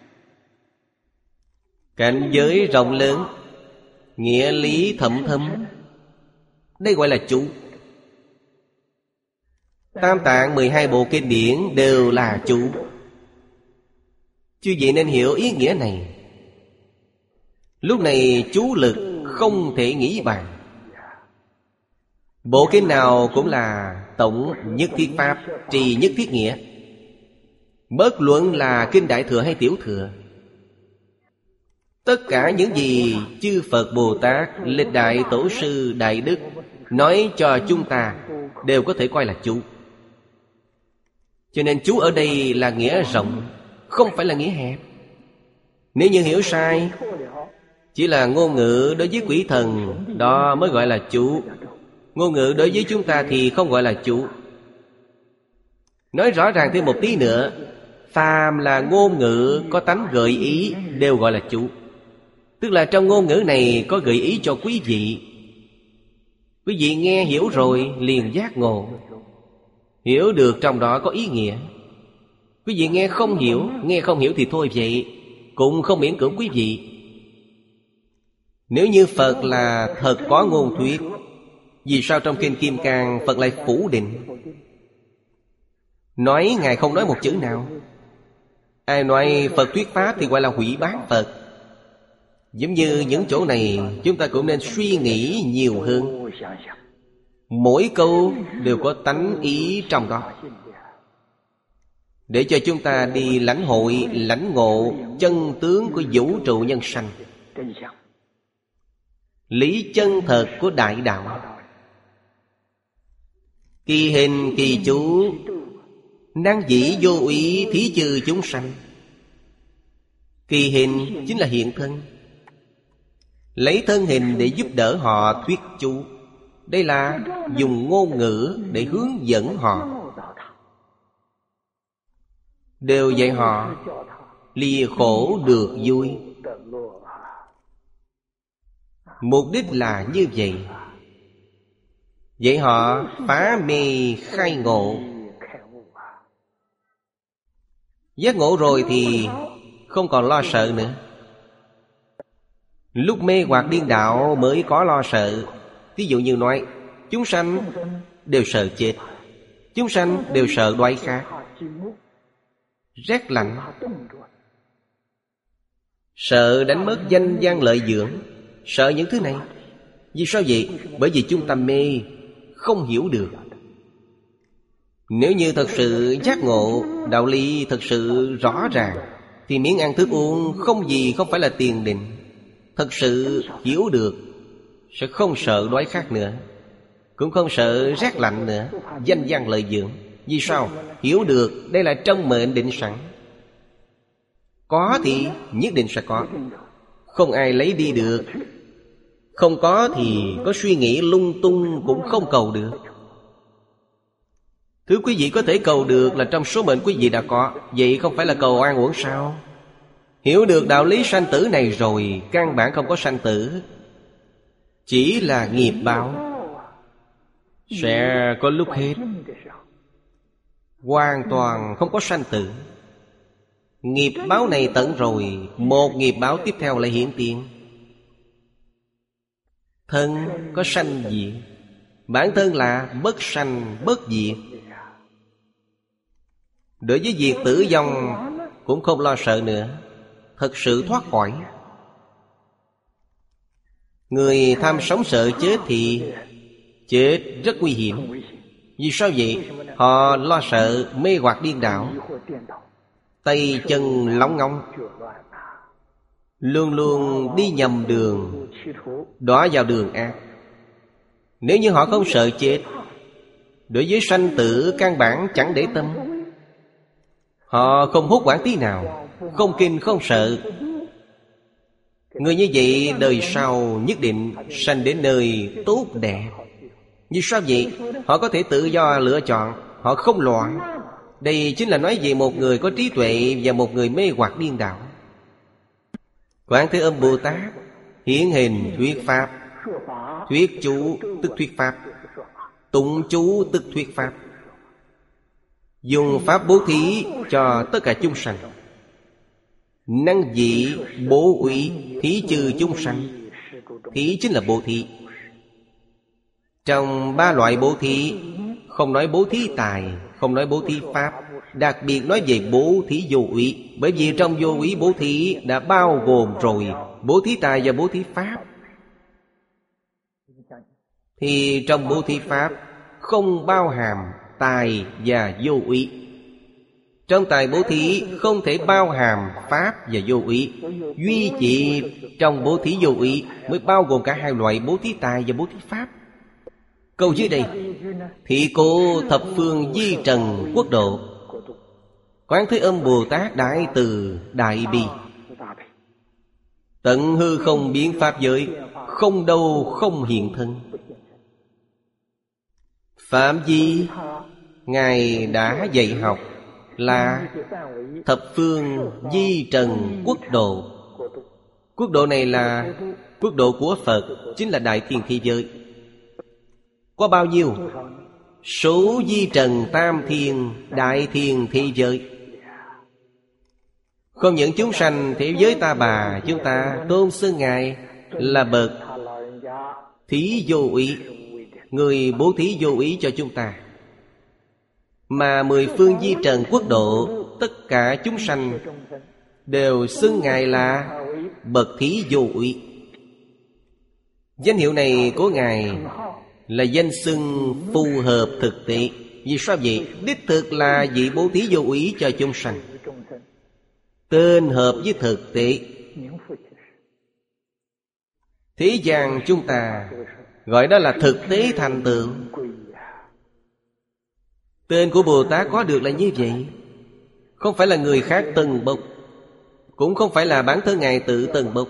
Cảnh giới rộng lớn, nghĩa lý thậm thâm, đây gọi là chú. Tam Tạng mười hai bộ kinh điển đều là chú. Chứ vậy nên hiểu ý nghĩa này. Lúc này chú lực không thể nghĩ bàn. Bộ kinh nào cũng là tổng nhất thiết pháp, trì nhất thiết nghĩa. Bất luận là kinh Đại Thừa hay Tiểu Thừa, tất cả những gì chư Phật Bồ Tát, lịch đại tổ sư đại đức nói cho chúng ta đều có thể coi là chú. Cho nên chú ở đây là nghĩa rộng, không phải là nghĩa hẹp. Nếu như hiểu sai, chỉ là ngôn ngữ đối với quỷ thần, đó mới gọi là chú. Ngôn ngữ đối với chúng ta thì không gọi là chú. Nói rõ ràng thêm một tí nữa, phàm là ngôn ngữ có tánh gợi ý đều gọi là chú. Tức là trong ngôn ngữ này có gợi ý cho quý vị. Quý vị nghe hiểu rồi liền giác ngộ, hiểu được trong đó có ý nghĩa. Quý vị nghe không hiểu, nghe không hiểu thì thôi vậy, cũng không miễn cưỡng quý vị. Nếu như Phật là thật có ngôn thuyết, vì sao trong Kinh Kim Cang Phật lại phủ định? Nói Ngài không nói một chữ nào. Ai nói Phật thuyết Pháp thì gọi là hủy báng Phật. Giống như những chỗ này, chúng ta cũng nên suy nghĩ nhiều hơn. Mỗi câu đều có tánh ý trong đó, để cho chúng ta đi lãnh hội, lãnh ngộ chân tướng của vũ trụ nhân sanh, lý chân thật của đại đạo. Kỳ hình kỳ chú, năng dĩ vô úy thí chư chúng sanh. Kỳ hình chính là hiện thân, lấy thân hình để giúp đỡ họ thuyết chú. Đây là dùng ngôn ngữ để hướng dẫn họ, đều dạy họ lìa khổ được vui. Mục đích là như vậy, dạy họ phá mê khai ngộ. Giác ngộ rồi thì không còn lo sợ nữa. Lúc mê hoặc điên đạo mới có lo sợ. Ví dụ như nói, chúng sanh đều sợ chết, chúng sanh đều sợ đói khát, rét lạnh, sợ đánh mất danh văn lợi dưỡng, sợ những thứ này. Vì sao vậy? Bởi vì chúng ta mê, không hiểu được. Nếu như thật sự giác ngộ, đạo lý thật sự rõ ràng, thì miếng ăn thức uống không gì không phải là tiền định. Thật sự hiểu được, sẽ không sợ đói khát nữa, cũng không sợ rét lạnh nữa, danh văn lợi dưỡng. Vì sao? Hiểu được đây là trong mệnh định sẵn. Có thì nhất định sẽ có, không ai lấy đi được. Không có thì có suy nghĩ lung tung cũng không cầu được. Thứ quý vị có thể cầu được là trong số mệnh quý vị đã có. Vậy không phải là cầu oan uổng sao? Hiểu được đạo lý sanh tử này rồi, căn bản không có sanh tử, chỉ là nghiệp báo, sẽ có lúc hết, hoàn toàn không có sanh tử. Nghiệp báo này tận rồi, một nghiệp báo tiếp theo lại hiện tiền. Thân có sanh diệt, bản thân là bất sanh bất diệt. Đối với việc tử vong cũng không lo sợ nữa, thật sự thoát khỏi. Người tham sống sợ chết thì chết rất nguy hiểm. Vì sao vậy? Họ lo sợ mê hoặc điên đảo, tay chân lóng ngóng, luôn luôn đi nhầm đường, đọa vào đường ác. Nếu như họ không sợ chết, đối với sanh tử căn bản chẳng để tâm, họ không hốt hoảng tí nào, không kinh không sợ. Người như vậy đời sau nhất định sanh đến nơi tốt đẹp. Vì sao vậy? Họ có thể tự do lựa chọn, họ không loạn. Đây chính là nói về một người có trí tuệ và một người mê hoặc điên đảo. Quán Thế Âm Bồ Tát hiển hình thuyết pháp. Thuyết chú tức thuyết pháp, tụng chú tức thuyết pháp. Dùng pháp bố thí cho tất cả chúng sanh, năng dị bố úy thí trừ chúng sanh. Thí chính là bố thí. Trong ba loại bố thí, không nói bố thí tài, không nói bố thí pháp, đặc biệt nói về bố thí vô úy. Bởi vì trong vô úy bố thí đã bao gồm rồi bố thí tài và bố thí pháp. Thì trong bố thí pháp không bao hàm tài và vô úy. Trong tài bố thí không thể bao hàm pháp và vô úy. Duy chỉ trong bố thí vô úy mới bao gồm cả hai loại bố thí tài và bố thí pháp. Câu dưới đây: thị cố thập phương di trần quốc độ, Quán Thế Âm Bồ Tát đại từ đại bi, tận hư không biến pháp giới, không đâu không hiện thân. Phạm vi Ngài đã dạy học là thập phương di trần quốc độ. Quốc độ này là quốc độ của Phật, chính là đại thiên thế giới. Có bao nhiêu? Số di trần tam thiên đại thiên thế giới. Không những chúng sanh thế giới ta bà, chúng ta tôn xưng Ngài là bậc thí vô úy, người bố thí vô úy cho chúng ta. Mà mười phương di trần quốc độ, tất cả chúng sanh đều xưng Ngài là bậc thí vô úy. Danh hiệu này của Ngài là danh xưng phù hợp thực tế. Vì sao vậy? Đích thực là vị bố thí vô úy cho chúng sanh, tên hợp với thực tế. Thế gian chúng ta gọi đó là thực tế thành tựu. Tên của Bồ Tát có được là như vậy. Không phải là người khác tầng bốc, cũng không phải là bản thân Ngài tự tầng bốc.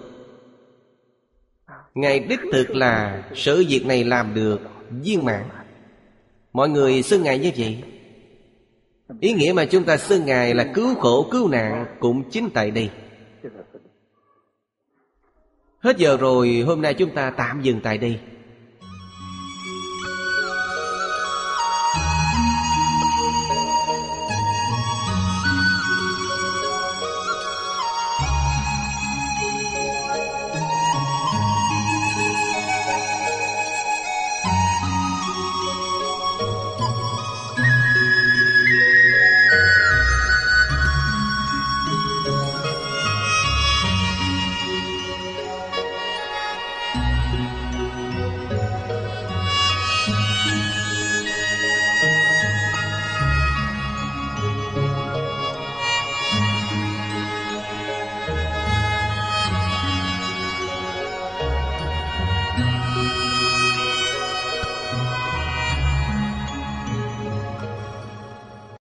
Ngài đích thực là sự việc này làm được viên mãn. Mọi người xưng Ngài như vậy. Ý nghĩa mà chúng ta xưng Ngài là cứu khổ cứu nạn cũng chính tại đây. Hết giờ rồi, hôm nay chúng ta tạm dừng tại đây.